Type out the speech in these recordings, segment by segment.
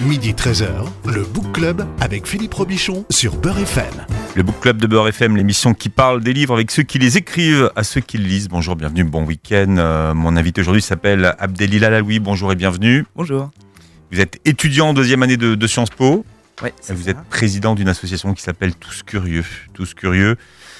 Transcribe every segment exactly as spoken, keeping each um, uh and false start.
midi treize heures, le Book Club avec Philippe Robichon sur Beurre F M. Le Book Club de Beurre F M, l'émission qui parle des livres avec ceux qui les écrivent, à ceux qui les lisent. Bonjour, bienvenue, bon week-end. Euh, mon invité aujourd'hui s'appelle Abdelila Laloui. Bonjour et bienvenue. Bonjour. Vous êtes étudiant en deuxième année de, de Sciences Po. Ouais, et vous ça. êtes président d'une association qui s'appelle Tous Curieux. Tous Curieux.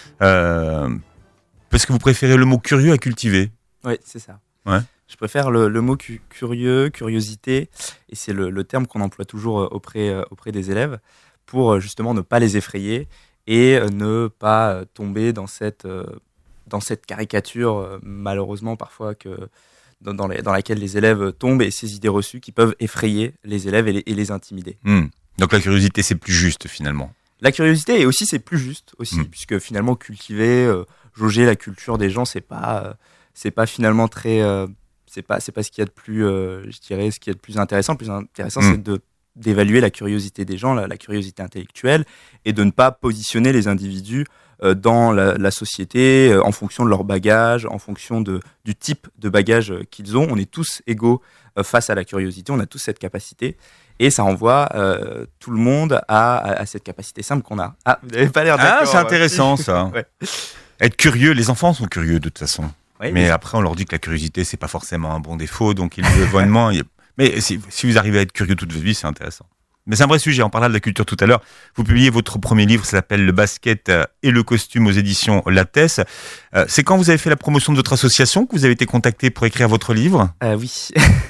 Euh, parce que vous préférez le mot curieux à cultiver. Oui, c'est ça. Ouais. Je préfère le, le mot cu- curieux, curiosité, et c'est le, le terme qu'on emploie toujours euh, auprès, euh, auprès des élèves pour euh, justement ne pas les effrayer et euh, ne pas euh, tomber dans cette, euh, dans cette caricature, euh, malheureusement parfois, que, dans, dans, les, dans laquelle les élèves tombent et ces idées reçues qui peuvent effrayer les élèves et les, et les intimider. Mmh. Donc la curiosité, c'est plus juste finalement. La curiosité, et aussi c'est plus juste, aussi, Mmh. puisque finalement cultiver, euh, jauger la culture des gens, c'est pas, euh, c'est pas finalement très... Euh, c'est pas c'est pas ce qu'il y a de plus euh, je dirais ce qu'il y a de plus intéressant le plus intéressant Mm. c'est de d'évaluer la curiosité des gens, la, la curiosité intellectuelle, et de ne pas positionner les individus euh, dans la, la société euh, en fonction de leur bagage, en fonction de du type de bagage euh, qu'ils ont. On est tous égaux euh, face à la curiosité, on a tous cette capacité, et ça renvoie euh, tout le monde à, à, à cette capacité simple qu'on a. Ah, vous n'avez pas l'air d'accord. Ah, c'est intéressant ça. Ouais. Être curieux, les enfants sont curieux de toute façon. Ouais, Mais après, on leur dit que la curiosité, c'est pas forcément un bon défaut, donc ils le voient de moins. Mais si, si vous arrivez à être curieux toute votre vie, c'est intéressant. Mais c'est un vrai sujet, on parlera de la culture tout à l'heure. Vous publiez votre premier livre, ça s'appelle Le basket et le costume aux éditions Lattès. Euh, c'est quand vous avez fait la promotion de votre association que vous avez été contacté pour écrire votre livre ? Euh, oui.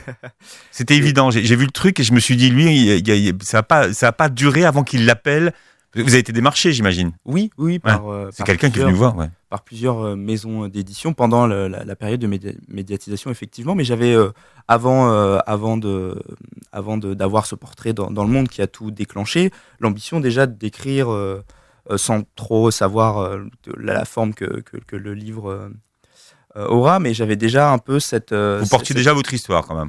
C'était évident, j'ai, j'ai vu le truc et je me suis dit, lui, il, il, il, ça n'a pas, ça a pas duré avant qu'il l'appelle. Vous avez été démarché, j'imagine. Oui, oui, par, euh, C'est par quelqu'un qui est plusieurs- venu voir, ouais. par plusieurs euh, maisons d'édition pendant le- la, la période de médi- médiatisation, effectivement. Mais j'avais, euh, avant, euh, avant, de, avant de, d'avoir ce portrait dans, dans le monde qui a tout déclenché, l'ambition déjà d'écrire euh, euh, sans trop savoir euh, de la, la forme que, que, que le livre euh, euh, aura. Mais j'avais déjà un peu cette... euh, Vous portiez cette- déjà votre histoire quand même.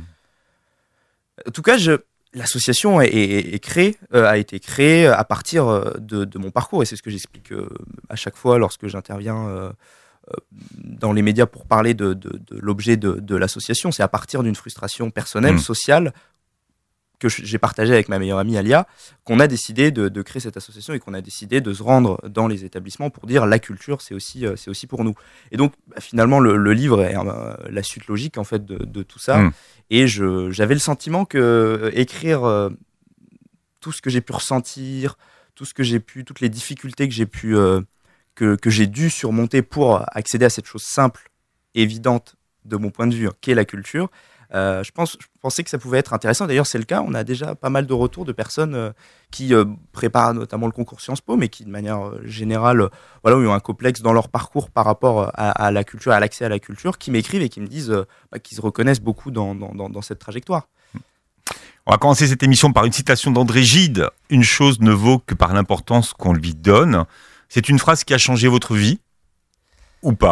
En tout cas, je... L'association est, est- est créée, euh, a été créée à partir euh, de, de mon parcours, et c'est ce que j'explique euh, à chaque fois lorsque j'interviens euh, euh, dans les médias pour parler de, de- de l'objet de, de l'association. C'est à partir d'une frustration personnelle, Mmh. sociale, que je- j'ai partagée avec ma meilleure amie Alia, qu'on a décidé de, de créer cette association et qu'on a décidé de se rendre dans les établissements pour dire la culture, c'est aussi, euh, c'est aussi pour nous. Et donc, bah, finalement, le, le livre est euh, la suite logique en fait de, de tout ça. Mmh. Et je, j'avais le sentiment que euh, écrire euh, tout ce que j'ai pu ressentir, tout ce que j'ai pu, toutes les difficultés que j'ai pu, euh, que, que j'ai dû surmonter pour accéder à cette chose simple, évidente de mon point de vue, hein, qu'est la culture. Euh, je, pense, je pensais que ça pouvait être intéressant. D'ailleurs, c'est le cas. On a déjà pas mal de retours de personnes euh, qui euh, préparent notamment le concours Sciences Po, mais qui, de manière euh, générale, euh, voilà, ont un complexe dans leur parcours par rapport à, à la culture, à l'accès à la culture, qui m'écrivent et qui me disent euh, bah, qu'ils se reconnaissent beaucoup dans, dans, dans, dans cette trajectoire. On va commencer cette émission par une citation d'André Gide. Une chose ne vaut que par l'importance qu'on lui donne. C'est une phrase qui a changé votre vie ou pas ?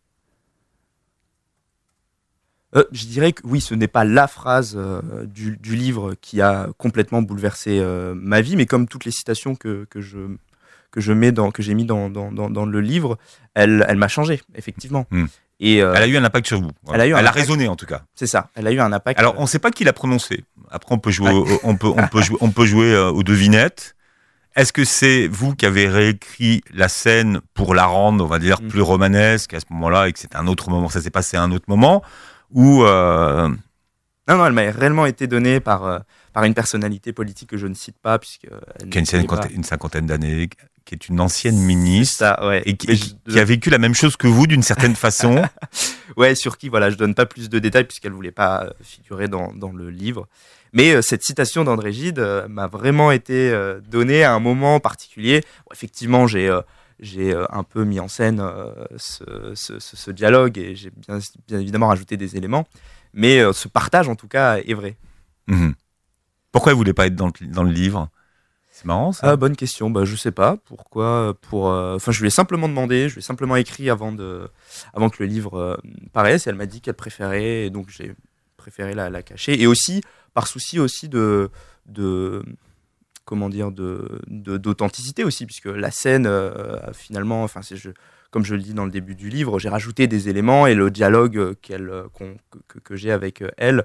Euh, je dirais que oui, ce n'est pas la phrase euh, du, du livre qui a complètement bouleversé euh, ma vie, mais comme toutes les citations que, que je que je mets dans que j'ai mis dans, dans, dans, dans le livre, elle, elle m'a changé effectivement. Hmm. Et euh, Elle a eu un impact sur vous. Elle a eu un Elle a impact. résonné en tout cas. c'est ça, elle a eu un impact. Alors on ne sait pas qui l'a prononcé. Après on peut jouer, au, on peut, on peut jouer, on peut jouer euh, aux devinettes. Est-ce que c'est vous qui avez réécrit la scène pour la rendre, on va dire, Mm. plus romanesque à ce moment-là et que c'était un autre moment, ça s'est passé à un autre moment, ou euh, Non, non, elle m'a réellement été donnée par euh, par une personnalité politique que je ne cite pas puisque elle qui a une, n'est pas- cinquantaine, une cinquantaine d'années, qui est une ancienne ministre ça, ouais. et qui, Mais et je- qui- qui a vécu la même chose que vous d'une certaine façon. Ouais, sur qui, voilà, je donne pas plus de détails puisqu'elle voulait pas euh, figurer dans, dans le livre. Mais euh, cette citation d'André Gide euh, m'a vraiment été euh, donnée à un moment particulier. Bon, effectivement, j'ai euh, j'ai euh, un peu mis en scène euh, ce, ce, ce, ce dialogue et j'ai bien, bien évidemment rajouté des éléments. Mais euh, ce partage, en tout cas, est vrai. Mhm. Pourquoi vous voulez pas être dans le, dans le livre ? C'est marrant ça. Ah, bonne question. Bah, je sais pas pourquoi. Pour, euh, enfin, je lui ai simplement demandé, je lui ai simplement écrit avant de, avant que le livre euh, paraisse. Et elle m'a dit qu'elle préférait, et donc j'ai préféré la, la cacher. Et aussi par souci aussi de, de, comment dire, de, de- d'authenticité aussi, puisque la scène euh, a finalement, enfin, c'est je, comme je le dis dans le début du livre, j'ai rajouté des éléments et le dialogue euh, qu'elle, euh, qu'on- que, que- que j'ai avec euh, elle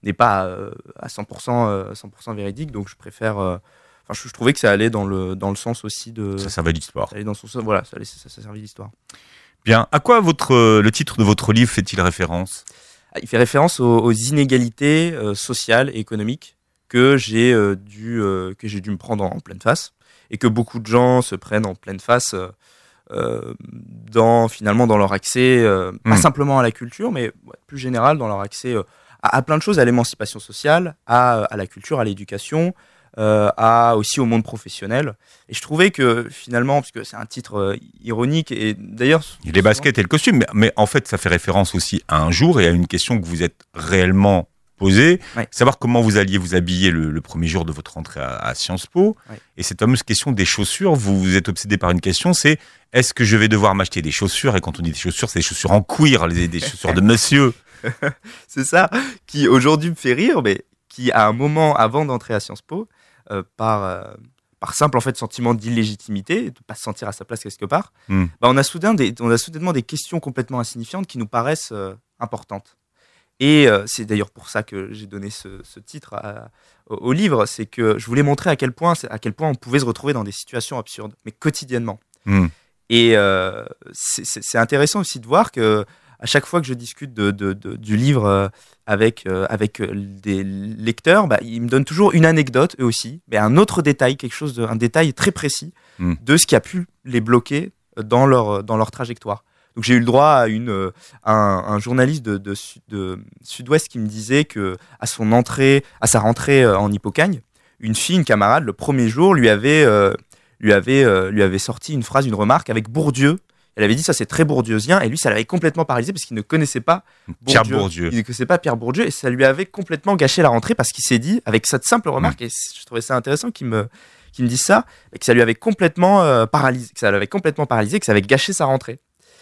n'est pas euh, à cent pour cent, euh, cent pour cent véridique, donc je préfère. euh, Enfin, je, je trouvais que ça allait dans le dans le sens aussi de. Ça servait l'histoire. Ça allait dans son sens, voilà, ça, allait, ça, ça servait l'histoire. Bien. À quoi votre euh, le titre de votre livre fait-il référence? Ah, il fait référence aux, aux inégalités euh, sociales et économiques que j'ai euh, dû euh, que j'ai dû me prendre en, en pleine face et que beaucoup de gens se prennent en pleine face euh, euh, dans finalement dans leur accès euh, Mm. pas simplement à la culture mais ouais, plus général dans leur accès euh, à, à plein de choses, à l'émancipation sociale, à, à la culture, à l'éducation, euh, à aussi au monde professionnel. Et je trouvais que finalement, parce que c'est un titre euh, ironique et d'ailleurs Les baskets et le costume, mais, mais en fait, ça fait référence aussi à un jour et à une question que vous êtes réellement posée, Ouais. savoir comment vous alliez vous habiller le, le premier jour de votre entrée à, à Sciences Po. Ouais. Et cette fameuse question des chaussures, vous, vous êtes obsédé par une question, c'est est-ce que je vais devoir m'acheter des chaussures? Et quand on dit des chaussures, c'est des chaussures en cuir, les- des chaussures de monsieur. c'est ça qui aujourd'hui me fait rire, mais qui à un moment avant d'entrer à Sciences Po, euh, par euh, par simple en fait sentiment d'illégitimité, de pas se sentir à sa place quelque part, Mm. bah, on a soudain des on a soudainement des questions complètement insignifiantes qui nous paraissent euh, importantes. Et euh, c'est d'ailleurs pour ça que j'ai donné ce, ce titre à- au, au livre, c'est que je voulais montrer à quel point à quel point on pouvait se retrouver dans des situations absurdes, mais quotidiennement. Mm. Et euh, c'est c'est- c'est intéressant aussi de voir que à chaque fois que je discute de, de- de- du livre euh, avec, euh, avec euh, des lecteurs, bah, ils me donnent toujours une anecdote, eux aussi, mais un autre détail, quelque chose de, un détail très précis Mm. de ce qui a pu les bloquer dans leur, dans leur trajectoire. Donc j'ai eu le droit à, une, euh, à un, un journaliste de, de, Sud- de Sud-Ouest qui me disait que à son entrée, à sa rentrée euh, en Hippocagne, une fille, une camarade, le premier jour, lui avait, euh, lui avait, euh, lui avait sorti une phrase, une remarque avec Bourdieu. Elle avait dit ça, c'est très bourdieusien, et lui, ça l'avait complètement paralysé parce qu'il ne connaissait pas Pierre Bourdieu. Il ne connaissait pas Pierre Bourdieu, et ça lui avait complètement gâché la rentrée parce qu'il s'est dit, avec cette simple remarque, et c- je trouvais ça intéressant qu'il me, qu'il me dise ça, et que ça lui avait complètement euh, paralysé, que ça l'avait complètement paralysé, que ça avait gâché sa rentrée.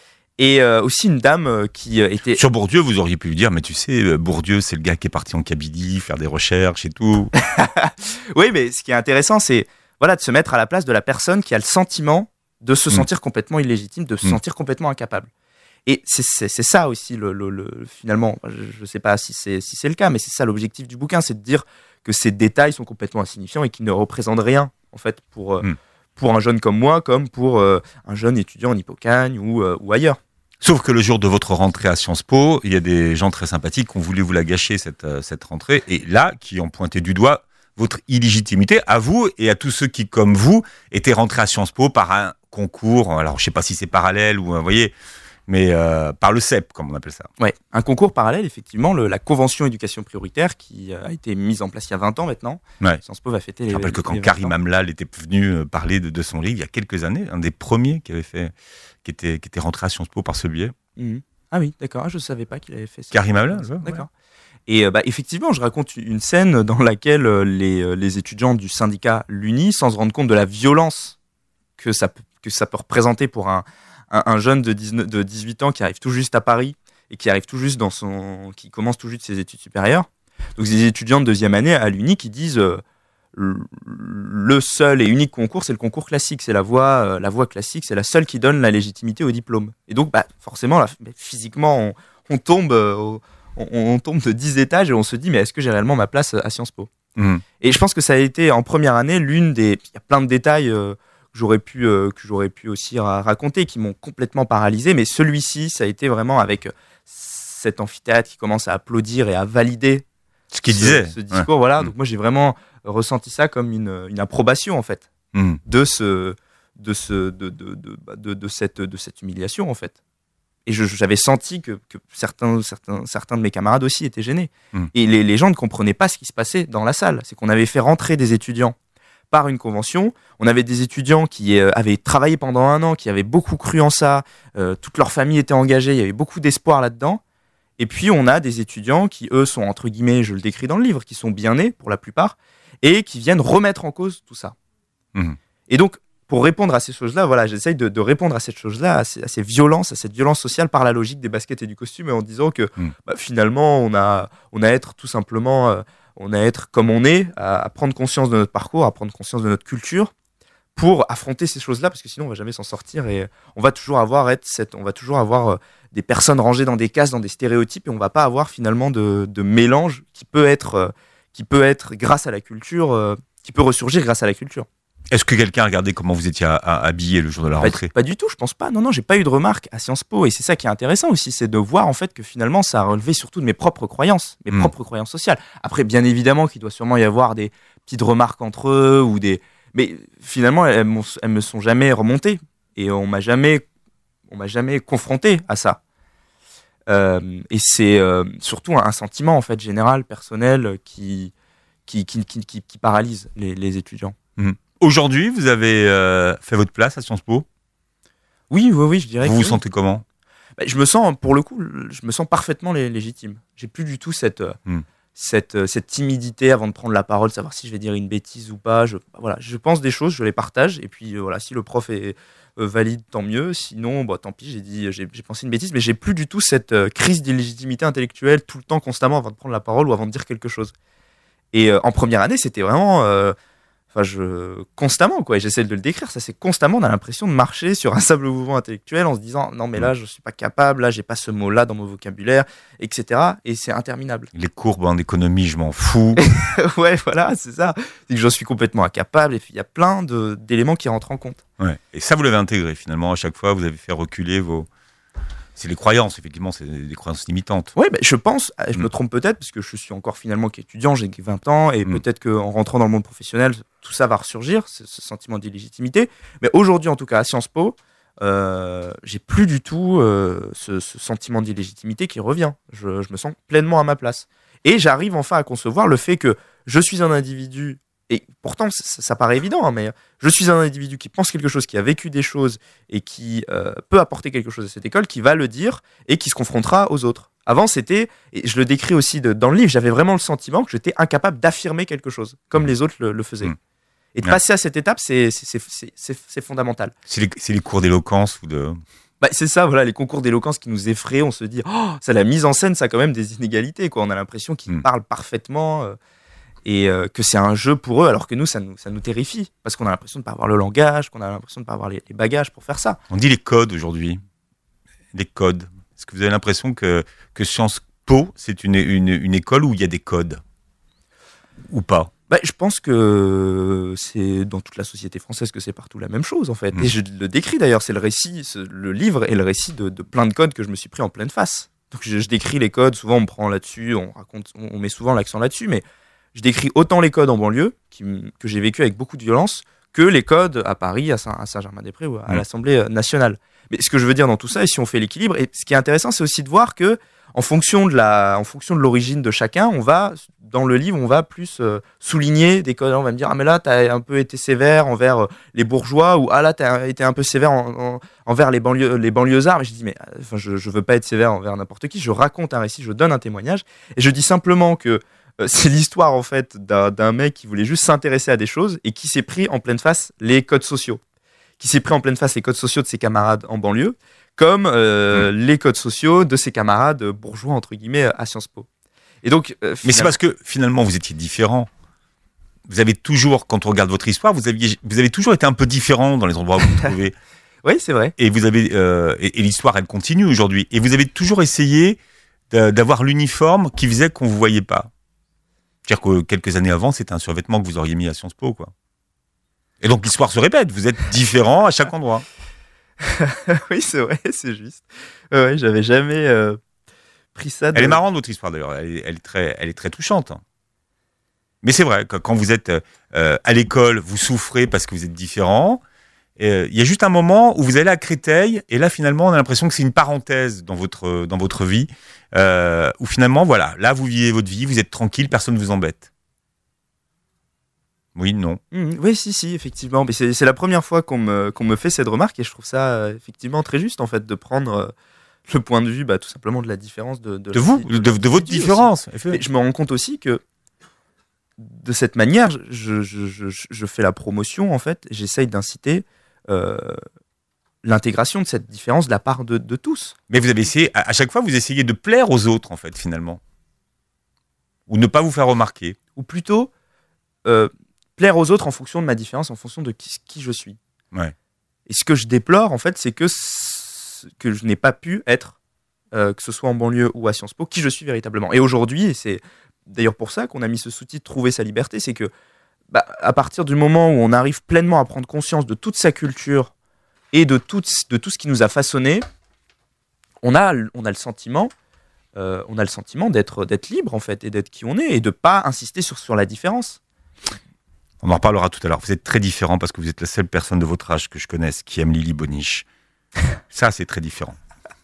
Et euh, aussi une dame euh, qui euh, était. Sur Bourdieu, vous auriez pu lui dire, mais tu sais, euh, Bourdieu, c'est le gars qui est parti en Kabylie, faire des recherches et tout. Oui, mais ce qui est intéressant, c'est voilà, de se mettre à la place de la personne qui a le sentiment de se Mm. sentir complètement illégitime, de se Mm. sentir complètement incapable. Et c'est, c'est, c'est ça aussi, le, le, le- finalement, je ne sais pas si c'est, si c'est le cas, mais c'est ça l'objectif du bouquin, c'est de dire que ces détails sont complètement insignifiants et qu'ils ne représentent rien, en fait, pour, euh, Mm. pour un jeune comme moi, comme pour euh, un jeune étudiant en Hippocagne ou, euh, ou ailleurs. Sauf que le jour de votre rentrée à Sciences Po, il y a des gens très sympathiques qui ont voulu vous la gâcher, cette, euh, cette rentrée, et là, qui ont pointé du doigt votre illégitimité à vous et à tous ceux qui, comme vous, étaient rentrés à Sciences Po par un concours, alors je sais pas si c'est parallèle ou, euh, vous voyez, mais euh, par le C E P, comme on appelle ça. Ouais, un concours parallèle, effectivement, le- la convention éducation prioritaire qui euh, a été mise en place il y a vingt ans maintenant. Ouais. Sciences Po va fêter les Je rappelle que les quand vingt Karim ans. Amlal était venu euh, parler de, de son livre il y a quelques années, un des premiers qui avait fait, qui était, qui était rentré à Sciences Po par ce biais. Mhm. Ah oui, d'accord, ah, je ne savais pas qu'il avait fait ça. Karim Amlal, ouais, D'accord. Et euh, bah, effectivement, je raconte une scène dans laquelle euh, les, euh, les étudiants du syndicat l'Uni, sans se rendre compte de la violence que ça, peut- que ça peut représenter pour un, un, un jeune de, dix-neuf de dix-huit ans qui arrive tout juste à Paris et qui arrive tout juste dans son, qui commence tout juste ses études supérieures. Donc, c'est des étudiants de deuxième année à l'Uni qui disent euh, le le seul et unique concours, c'est le concours classique, c'est la voie, euh, la voie classique, c'est la seule qui donne la légitimité au diplôme. Et donc, bah, forcément, là, physiquement, on, on tombe euh, au- on, on tombe de dix étages et on se dit mais est-ce que j'ai réellement ma place à Sciences Po? Mhm. Et je pense que ça a été en première année l'une des, il y a plein de détails euh, que j'aurais pu euh, que j'aurais pu aussi ra- raconter qui m'ont complètement paralysé, mais celui-ci ça a été vraiment avec euh, cet amphithéâtre qui commence à applaudir et à valider Ce qu'il ce, disait. ce discours, voilà. Mm. Donc moi j'ai vraiment ressenti ça comme une, une approbation en fait Ouais. Mhm. de ce de ce de de, de, bah, de, de cette de cette humiliation en fait. Et je- j'avais senti que, que certains, certains, certains de mes camarades aussi étaient gênés. Mm. Et les, les gens ne comprenaient pas ce qui se passait dans la salle. C'est qu'on avait fait rentrer des étudiants par une convention. On avait des étudiants qui euh, avaient travaillé pendant un an, qui avaient beaucoup cru en ça. Euh, toute leur famille était engagée. Il y avait beaucoup d'espoir là-dedans. Et puis, on a des étudiants qui, eux, sont, entre guillemets, je le décris dans le livre, qui sont bien nés, pour la plupart, et qui viennent remettre en cause tout ça. Mhm. Et donc, pour répondre à ces choses-là, voilà, j'essaye de, de répondre à cette chose-là, à ces, à ces violences, à cette violence sociale par la logique des baskets et du costume, et en disant que Mm. bah, finalement, on a, on a à être tout simplement, euh, on a à être comme on est, à, à prendre conscience de notre parcours, à prendre conscience de notre culture, pour affronter ces choses-là, parce que sinon on va jamais s'en sortir et on va toujours avoir être cette, on va toujours avoir euh, des personnes rangées dans des cases, dans des stéréotypes, et on va pas avoir finalement de, de mélange qui peut être, euh, qui peut être grâce à la culture, euh, qui peut ressurgir grâce à la culture. Est-ce que quelqu'un a regardé comment vous étiez à, à, habillé le jour de la rentrée ? Pas, pas du tout, je pense pas. Non, non, j'ai pas eu de remarques à Sciences Po, et c'est ça qui est intéressant aussi, c'est de voir en fait que finalement ça a relevé surtout de mes propres croyances, mes mmh. propres croyances sociales. Après, bien évidemment qu'il doit sûrement y avoir des petites remarques entre eux ou des, mais finalement elles, elles me sont jamais remontées et on m'a jamais, on m'a jamais confronté à ça. Euh, et c'est euh, surtout un, un sentiment en fait général, personnel, qui qui qui qui, qui, qui paralyse les, les étudiants. Mmh. Aujourd'hui, vous avez euh, fait votre place à Sciences Po ? Oui, oui, oui, je dirais. Vous que vous oui. sentez comment ? Bah, je me sens, pour le coup, je me sens parfaitement lé- légitime. J'ai plus du tout cette, mm. cette, cette timidité avant de prendre la parole, savoir si je vais dire une bêtise ou pas. Je, voilà, je pense des choses, je les partage, et puis euh, voilà, si le prof est euh, valide, tant mieux. Sinon, bah, tant pis, j'ai dit, j'ai, j'ai pensé une bêtise, mais j'ai plus du tout cette euh, crise d'illégitimité intellectuelle tout le temps, constamment, avant de prendre la parole ou avant de dire quelque chose. Et euh, en première année, c'était vraiment. Euh, Enfin, je constamment quoi. Et j'essaie de le décrire. Ça, c'est constamment. On a l'impression de marcher sur un sable mouvant intellectuel en se disant non, mais là, je suis pas capable. Là, j'ai pas ce mot-là dans mon vocabulaire, et cetera. Et c'est interminable. Les courbes en économie, je m'en fous. Ouais, voilà, c'est ça. C'est que je suis complètement incapable. Et puis il y a plein de d'éléments qui rentrent en compte. Ouais. Et ça, vous l'avez intégré finalement. À chaque fois, vous avez fait reculer vos. C'est les croyances, effectivement, c'est des croyances limitantes. Oui, bah, je pense, je Mm. me trompe peut-être, parce que je suis encore finalement qu'étudiant, j'ai vingt ans, et Mm. peut-être qu'en rentrant dans le monde professionnel, tout ça va ressurgir, ce, ce sentiment d'illégitimité. Mais aujourd'hui, en tout cas, à Sciences Po, euh, j'ai plus du tout euh, ce, ce sentiment d'illégitimité qui revient. Je, je me sens pleinement à ma place. Et j'arrive enfin à concevoir le fait que je suis un individu, et pourtant ça, ça paraît évident, hein, mais je suis un individu qui pense quelque chose, qui a vécu des choses et qui euh, peut apporter quelque chose à cette école, qui va le dire et qui se confrontera aux autres. Avant, c'était, et je le décris aussi de, dans le livre, j'avais vraiment le sentiment que j'étais incapable d'affirmer quelque chose, comme les autres le, le faisaient. Mmh. Et de Ouais. passer à cette étape, c'est, c'est, c'est, c'est, c'est, c'est fondamental. C'est les, c'est les cours d'éloquence ou de. Bah, c'est ça, voilà, les concours d'éloquence qui nous effraient, on se dit, oh, ça, la mise en scène, ça a quand même des inégalités, quoi. On a l'impression qu'ils Mmh. parlent parfaitement. Euh, et euh, que c'est un jeu pour eux, alors que nous, ça nous, ça nous terrifie, parce qu'on a l'impression de ne pas avoir le langage, qu'on a l'impression de ne pas avoir les, les bagages pour faire ça. On dit les codes aujourd'hui. Les codes. Est-ce que vous avez l'impression que, que Sciences Po, c'est une, une, une école où il y a des codes ? Ou pas ? Bah, je pense que c'est dans toute la société française que c'est partout la même chose, en fait. Mmh. Et je le décris d'ailleurs, c'est le récit, c'est- le livre est le récit de, de plein de codes que je me suis pris en pleine face. Donc je, je décris les codes, souvent on me prend là-dessus, on raconte, on, on met souvent l'accent là-dessus, mais je décris autant les codes en banlieue, qui, m- que j'ai vécu avec beaucoup de violence, que les codes à Paris, à, Saint- à Saint-Germain-des-Prés ou à Mmh. l'Assemblée nationale. Mais ce que je veux dire dans tout ça, et si on fait l'équilibre, et ce qui est intéressant, c'est aussi de voir que en fonction de la, en fonction de l'origine de chacun, on va dans le livre, on va plus euh, souligner des codes. On va me dire ah mais là t'as un peu été sévère envers euh, les bourgeois, ou ah là t'as été un peu sévère en- en- envers les banlieues, les banlieusards. Mais je dis mais euh, enfin je, je veux pas être sévère envers n'importe qui. Je raconte un récit, je donne un témoignage, et je dis simplement que euh, c'est l'histoire en fait d'un, d'un mec qui voulait juste s'intéresser à des choses et qui s'est pris en pleine face les codes sociaux, qui s'est pris en pleine face les codes sociaux de ses camarades en banlieue, comme euh, les codes sociaux de ses camarades bourgeois entre guillemets à Sciences Po. Et donc, euh, Mais c'est finalement- parce que finalement vous étiez différent. Vous avez toujours, quand on regarde votre histoire, vous, aviez, vous avez toujours été un peu différent dans les endroits où vous vous trouvez. oui, c'est vrai. Et vous avez euh, et, et l'histoire, elle continue aujourd'hui. Et vous avez toujours essayé de- d'avoir l'uniforme qui faisait qu'on vous voyait pas. C'est-à-dire que quelques années avant, c'était un survêtement que vous auriez mis à Sciences Po, quoi. Et donc l'histoire se répète. Vous êtes différent à chaque endroit. Oui, c'est vrai, c'est juste. Ouais, ouais, j'avais jamais euh, pris ça. De... Elle est marrante votre histoire d'ailleurs. Elle, est- elle est très, elle est très touchante. Mais c'est vrai que quand vous êtes euh, à l'école, vous souffrez parce que vous êtes différent. Euh, Il y a juste un moment où vous allez à Créteil et là finalement on a l'impression que c'est une parenthèse dans votre dans votre vie euh, où finalement voilà, là vous vivez votre vie, vous êtes tranquille, personne ne vous embête. Oui, non. Mmh, oui, si, si, effectivement. Mais c'est, c'est la première fois qu'on me, qu'on me fait cette remarque, et je trouve ça euh, effectivement très juste en fait de prendre euh, le point de vue, bah, tout simplement de la différence de de, De vous, l'individu- de, de votre l'individu aussi. différence. Mais je me rends compte aussi que de cette manière, je, je, je, je fais la promotion en fait, et j'essaye d'inciter euh, l'intégration de cette différence de la part de, de tous. Mais vous avez essayé, à, à chaque fois, vous essayez de plaire aux autres en fait finalement, ou ne pas vous faire remarquer. Ou plutôt euh, plaire aux autres en fonction de ma différence, en fonction de qui, qui je suis. Ouais. Et ce que je déplore, en fait, c'est que, que je n'ai pas pu être, euh, que ce soit en banlieue ou à Sciences Po, qui je suis véritablement. Et aujourd'hui, et c'est d'ailleurs pour ça qu'on a mis ce sous-titre « Trouver sa liberté », c'est que bah, à partir du moment où on arrive pleinement à prendre conscience de toute sa culture et de tout, de tout ce qui nous a façonné, on a, on a le sentiment, euh, on a le sentiment d'être, d'être libre en fait, et d'être qui on est, et de pas insister sur, sur la différence. On en reparlera tout à l'heure. Vous êtes très différent parce que vous êtes la seule personne de votre âge que je connaisse qui aime Lily Boniche. Ça, c'est très différent.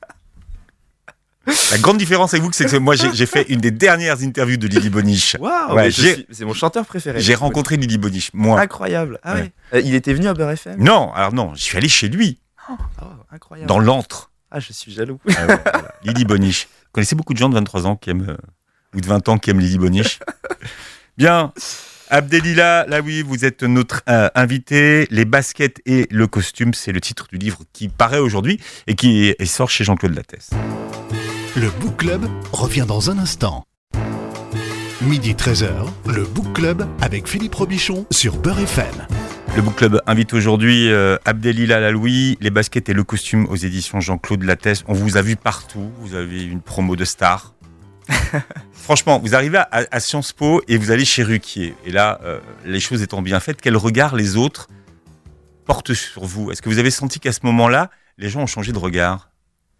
La grande différence avec vous, c'est que moi, j'ai, j'ai fait une des dernières interviews de Lily Boniche. Waouh, Ouais, je j'ai- suis- c'est mon chanteur préféré. J'ai rencontré Lily Boniche, moi. Incroyable. Ah Ouais. ouais. Euh, il était venu à Beurre F M. Non, alors non, je suis allé chez lui, Oh, incroyable. dans l'antre. Ah, je suis jaloux. Ah ouais, voilà. Lily Boniche. Vous connaissez beaucoup de gens de vingt-trois ans qui aiment, euh, ou de vingt ans qui aiment Lily Boniche. Bien. Abdelila, là oui, vous êtes notre euh, invité. Les baskets et le costume, c'est le titre du livre qui paraît aujourd'hui et qui est- et sort chez Jean-Claude Lattès. Le Book Club revient dans un instant. Midi treize heures, le Book Club avec Philippe Robichon sur Beurre F M. Le Book Club invite aujourd'hui euh, Abdelila Laloui, les baskets et le costume aux éditions Jean-Claude Lattès. On vous a vu partout, vous avez une promo de star. Franchement, vous arrivez à, à Sciences Po et vous allez chez Ruquier. Et là, euh, les choses étant bien faites, quel regard les autres portent sur vous? Est-ce que vous avez senti qu'à ce moment-là, les gens ont changé de regard?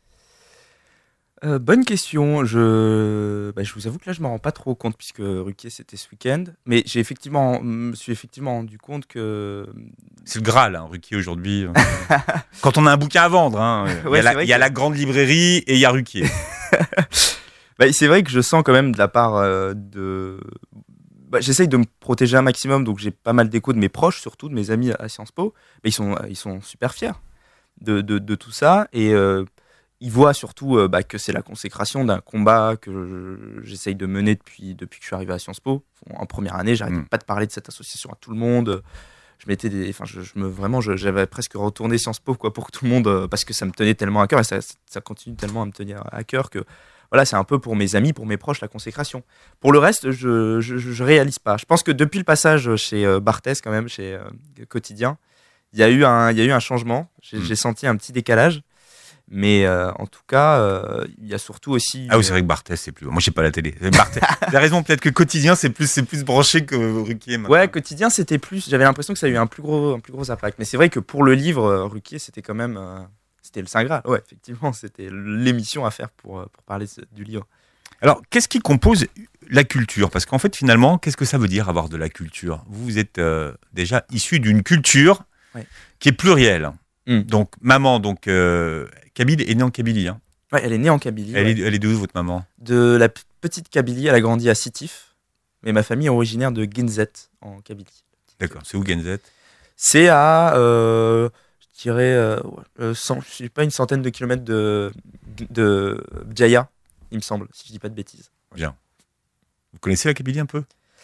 Euh, bonne question. Je, bah, je vous avoue que là, je m'en rends pas trop compte puisque Ruquier c'était ce week-end. Mais j'ai effectivement, me suis effectivement rendu compte que. C'est le Graal, hein, Ruquier aujourd'hui. Quand on a un bouquin à vendre, hein, il Ouais, y a, c'est la, vrai il y a que- la grande librairie et il y a Ruquier. Bah, c'est vrai que je sens quand même de la part euh, de. Bah, j'essaye de me protéger un maximum, donc j'ai pas mal d'échos de mes proches, surtout de mes amis à Sciences Po. Mais ils sont, ils sont super fiers de, de, de tout ça et euh, ils voient surtout euh, bah, que c'est la consécration d'un combat que je- j'essaye de mener depuis, depuis que je suis arrivé à Sciences Po. En première année, j'arrêtais Mm. pas de parler de cette association à tout le monde. Je mettais des, enfin, je, je me vraiment, je- j'avais presque retourné Sciences Po quoi pour que tout le monde euh, parce que ça me tenait tellement à cœur et ça, ça continue tellement à me tenir à cœur que voilà, c'est un peu pour mes amis, pour mes proches la consécration. Pour le reste, je, je, je réalise pas. Je pense que depuis le passage chez euh, Barthès quand même, chez euh, Quotidien, il y a eu un, il y a eu un changement. J'ai, Mm. j'ai senti un petit décalage, mais euh, en tout cas, euh, il y a surtout aussi. Ah oui, c'est vrai que Barthès, c'est plus. Moi, j'ai pas la télé. Barthès. T'as raison, peut-être que Quotidien, c'est plus, c'est plus branché que Ruquier. maintenant. Ouais, Quotidien, c'était plus. J'avais l'impression que ça a eu un plus gros, un plus gros impact. Mais c'est vrai que pour le livre, euh, Ruquier, c'était quand même, euh, c'était le Saint Graal. Ouais, effectivement, c'était l'émission à faire pour, euh, pour parler de- du livre. Alors, qu'est-ce qui compose la culture? Parce qu'en fait, finalement, qu'est-ce que ça veut dire avoir de la culture? Vous, vous êtes euh, déjà issu d'une culture Ouais. qui est plurielle. Mm. Donc, maman, donc euh, Kabyle est née en Kabylie. Hein. Ouais, elle est née en Kabylie. Elle, ouais. est, elle est d'où, votre maman? De la p- petite Kabylie, elle a grandi à Sitif. Mais ma famille est originaire de Ginzet, en Kabylie. D'accord, c'est où Genzet? C'est à, euh, je dirais, euh, ouais, euh, cent, je sais pas, une centaine de kilomètres de, de Bdjaya, il me semble, si je dis pas de bêtises. Bien. Vous connaissez la Kabylie un peu?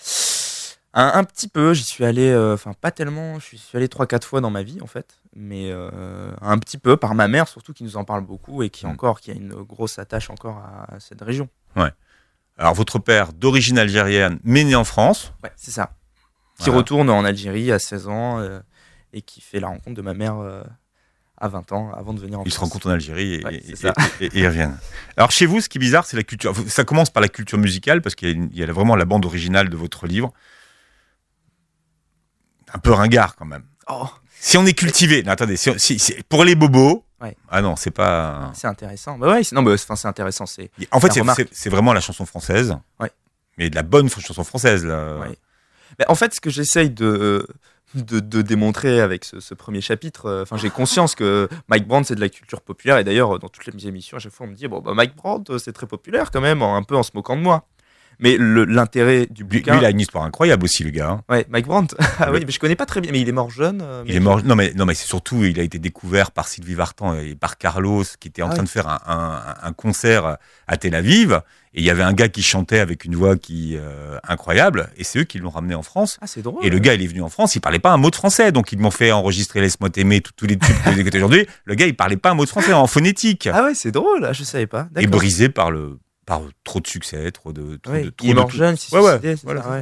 Un, un petit peu, j'y suis allé, euh, enfin pas tellement, je suis allé trois quatre fois dans ma vie en fait, mais euh, un petit peu par ma mère surtout qui nous en parle beaucoup et qui Mm. encore, qui a une grosse attache encore à, à cette région. Alors, votre père, d'origine algérienne, mais né en France. Ouais, c'est ça. Qui Voilà. retourne en Algérie à seize ans euh, et qui fait la rencontre de ma mère euh, à vingt ans avant de venir en Ils se France. rencontrent en Algérie et, Ouais, et- c'est ça. et- et- et ils reviennent. Alors, chez vous, ce qui est bizarre, c'est la culture. Ça commence par la culture musicale, parce qu'il y a, une- il y a vraiment la bande originale de votre livre. Un peu ringard, quand même. Oh, Si on est cultivé, non, attendez, si, si- si- pour les bobos, Ouais. ah non, c'est pas. c'est intéressant. Bah ouais, c'est, non, bah, c'est, enfin, c'est intéressant. C'est, En fait, La c'est, remarque. c'est- c'est vraiment la chanson française. Ouais. Mais de la bonne chanson française, là. Ouais. Mais en fait, ce que j'essaye de, de, de démontrer avec ce, ce premier chapitre, euh, enfin, j'ai conscience que Mike Brandt, c'est de la culture populaire. Et d'ailleurs, dans toutes les émissions, à chaque fois, on me dit bon, bah, Mike Brandt, euh, c'est très populaire quand même, un peu en se moquant de moi. Mais le, l'intérêt du Lui, bouquin. lui, il a une histoire incroyable aussi, le gars. hein. Ouais, Mike Brandt. Ah Le- oui, mais je connais pas très bien. Mais il est mort jeune. euh, Il mais- est mort. Non, mais, non, mais c'est surtout, il a été découvert par Sylvie Vartan et par Carlos, qui était en Ah train ouais. de faire un, un- un concert à Tel Aviv. Et il y avait un gars qui chantait avec une voix qui euh, incroyable. Et c'est eux qui l'ont ramené en France. Ah, c'est drôle. Et le gars, il est venu en France, il parlait pas un mot de français. Donc, ils m'ont fait enregistrer Laisse-moi t'aimer, tous tous les tubes que vous écoutez aujourd'hui. Le gars, il parlait pas un mot de français en phonétique. Ah ouais, c'est drôle. Ah, je savais pas. et D'accord. brisé par le par trop de succès, trop de trop Ouais, de trop il est de mort tout. jeune, s'est Ouais, ouais, suicidé, c'est voilà, ça, c'est ouais.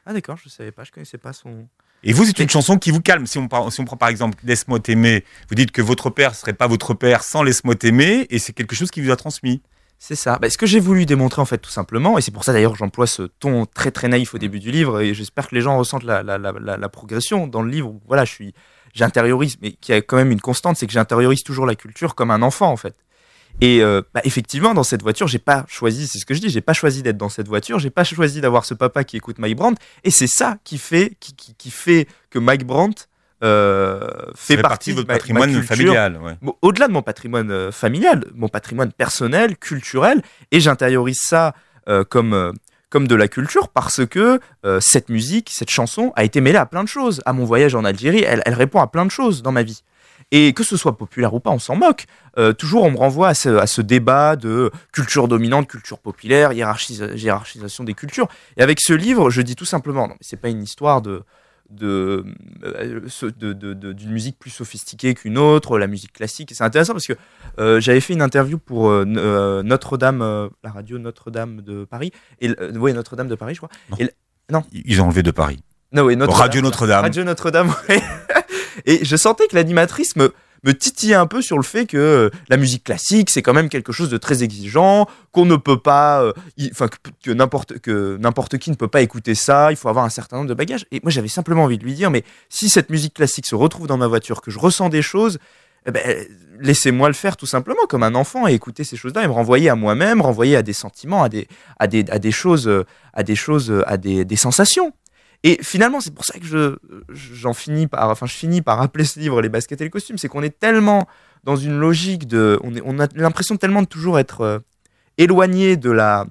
Ah d'accord, je savais pas, je connaissais pas son... Et vous, c'est une chanson qui vous calme. Si on, par- si on prend par exemple Laisse-moi t'aimer, vous dites que votre père serait pas votre père sans Laisse-moi t'aimer, et c'est quelque chose qui vous a transmis. C'est ça. Bah, ce que j'ai voulu démontrer, en fait, tout simplement, et c'est pour ça d'ailleurs que j'emploie ce ton très très naïf au début du livre, et j'espère que les gens ressentent la, la, la, la, la progression dans le livre. Où, voilà, je suis, j'intériorise, mais qui a quand même une constante, c'est que j'intériorise toujours la culture comme un enfant, en fait. Et euh, bah, effectivement, dans cette voiture, j'ai pas choisi, c'est ce que je dis, j'ai pas choisi d'être dans cette voiture, j'ai pas choisi d'avoir ce papa qui écoute Mike Brandt, et c'est ça qui fait, qui, qui, qui fait que Mike Brandt euh, fait Ça partie de votre ma, patrimoine ma culture, familial. Ouais. bon, au-delà de mon patrimoine euh, familial, mon patrimoine personnel, culturel, et j'intériorise ça euh, comme euh, comme de la culture parce que euh, cette musique, cette chanson a été mêlée à plein de choses. À mon voyage en Algérie, elle, elle répond à plein de choses dans ma vie. Et que ce soit populaire ou pas, on s'en moque. Euh, toujours, on me renvoie à ce, à ce débat de culture dominante, culture populaire, hiérarchis- hiérarchisation des cultures. Et avec ce livre, je dis tout simplement, non, mais c'est pas une histoire de, de, euh, de, de, de- d'une musique plus sophistiquée qu'une autre, la musique classique. Et c'est intéressant parce que euh, j'avais fait une interview pour euh, euh, Notre-Dame, euh, la radio Notre-Dame de Paris. Et, euh, ouais, Notre-Dame de Paris, je crois. Non. Et, non. Ils ont enlevé de Paris. Non, oui, Notre-Dame. Radio Notre-Dame. Radio Notre-Dame, ouais. Et je sentais que l'animatrice me, me titillait un peu sur le fait que euh, la musique classique, c'est quand même quelque chose de très exigeant, qu'on ne peut pas, euh, y- enfin que, que n'importe que n'importe qui ne peut pas écouter ça. Il faut avoir un certain nombre de bagages. Et moi, j'avais simplement envie de lui dire, mais si cette musique classique se retrouve dans ma voiture, que je ressens des choses, eh ben, laissez-moi le faire tout simplement comme un enfant et écouter ces choses-là et me renvoyer à moi-même, renvoyer à des sentiments, à des, à des, à des choses, euh, à des choses, euh, à des, des sensations. Et finalement, c'est pour ça que je, j'en finis par, enfin, je finis par appeler ce livre Les baskets et les costumes. C'est qu'on est tellement dans une logique de, on, est, on a l'impression tellement de toujours être euh, éloigné de la,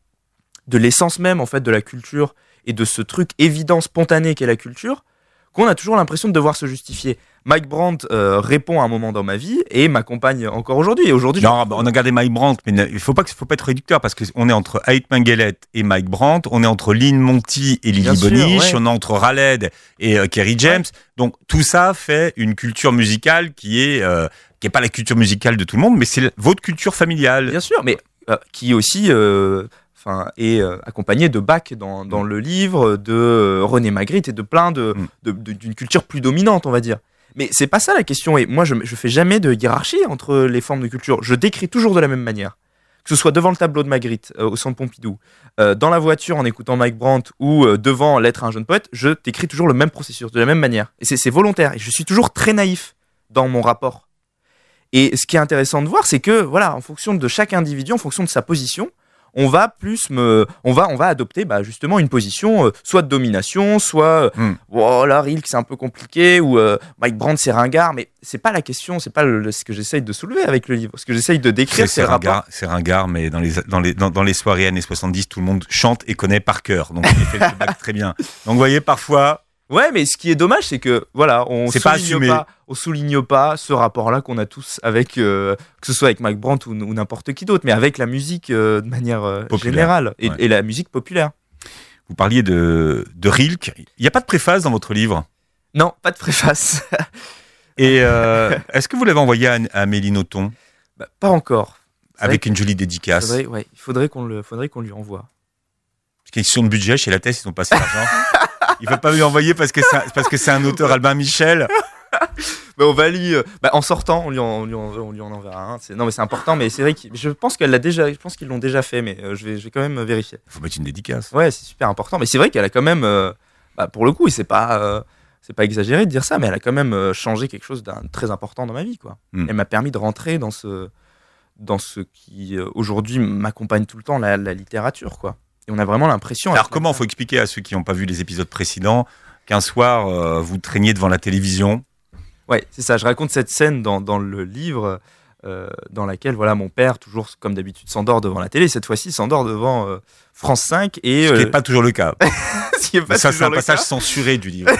de l'essence même en fait de la culture et de ce truc évident, spontané qu'est la culture, qu'on a toujours l'impression de devoir se justifier. Mike Brandt euh, répond à un moment dans ma vie et m'accompagne encore aujourd'hui. Et aujourd'hui, Non, bah, on a gardé Mike Brandt, mais ne- il faut pas que, faut pas être réducteur parce qu'on est entre Ait Mengelet et Mike Brandt, on est entre Lynn Monty et Lily Bien sûr, Boniche, ouais. on est entre Raled et euh, Kerry James. Donc tout ça fait une culture musicale qui est euh, qui est pas la culture musicale de tout le monde, mais c'est la- votre culture familiale. bien sûr, mais euh, qui aussi euh, enfin, est euh, accompagné de Bach dans, dans Mm. le livre, de euh, René Magritte et de plein de, Mm. de- de- d'une culture plus dominante, on va dire. Mais c'est pas ça la question. Et moi, je, je fais jamais de hiérarchie entre les formes de culture. Je décris toujours de la même manière. Que ce soit devant le tableau de Magritte, euh, au Centre Pompidou, euh, dans la voiture en écoutant Mike Brandt ou euh, devant Lettre à un jeune poète, je décris toujours le même processus, de la même manière. Et c'est, c'est volontaire. Et je suis toujours très naïf dans mon rapport. Et ce qui est intéressant de voir, c'est que, voilà, en fonction de chaque individu, en fonction de sa position, on va plus me, on va, on va adopter, bah, justement une position, euh, soit de domination, soit, euh, Mm. oh là, Rilke, c'est un peu compliqué, ou euh, Mike Brandt, c'est ringard, mais c'est pas la question, c'est pas le, le- ce que j'essaye de soulever avec le livre. Ce que j'essaye de décrire, C'est, c'est c'est le rapport. ringard, c'est ringard, mais dans les, dans, les, dans, dans les soirées années soixante-dix, tout le monde chante et connaît par cœur. Donc, il fait le bac très bien. Donc, vous voyez, parfois, Ouais, mais ce qui est dommage, c'est que voilà, on C'est pas souligne assumé. pas, on souligne pas ce rapport-là qu'on a tous avec, euh, que ce soit avec Mike Brandt ou, ou n'importe qui d'autre, mais avec la musique euh, de manière euh, Populaire. générale et, Ouais. et la musique populaire. vous parliez de, de Rilke. Il n'y a pas de préface dans votre livre. Non, pas de préface. Et euh, est-ce que vous l'avez envoyé à, à Amélie Nothomb Bah, pas encore. C'est avec vrai une jolie qu'il dédicace? faudrait, ouais, il faudrait qu'on le, faudrait qu'on lui envoie. Question de budget, chez La Thèse, ils ont passé l'argent. Il ne faut pas lui envoyer parce que c'est un, parce que c'est un auteur, Albin Michel. Bah, on va lui, euh, bah, en sortant, on lui en, on lui en, on lui en enverra un. C'est, non, mais c'est important, mais c'est vrai que je pense qu'elle l'a déjà, je pense qu'ils l'ont déjà fait, mais euh, je vais, je vais quand même vérifier. Il faut mettre une dédicace. Ouais, c'est super important, mais c'est vrai qu'elle a quand même, euh, bah, pour le coup, et c'est pas, euh, c'est pas exagéré de dire ça, mais elle a quand même euh, changé quelque chose d'un très important dans ma vie, quoi. Mm. Elle m'a permis de rentrer dans ce, dans ce qui euh, aujourd'hui m'accompagne tout le temps, la, la littérature, quoi. Et on a vraiment l'impression. Alors avec comment, il la- faut expliquer à ceux qui n'ont pas vu les épisodes précédents qu'un soir, euh, vous traîniez devant la télévision. Ouais, c'est ça. Je raconte cette scène dans, dans le livre euh, dans laquelle voilà, mon père, toujours comme d'habitude, s'endort devant la télé. Cette fois-ci, il s'endort devant euh, France cinq. Et, Ce qui euh, n'est pas toujours le cas. ce qui est pas Ça, c'est toujours un le passage cas. censuré du livre.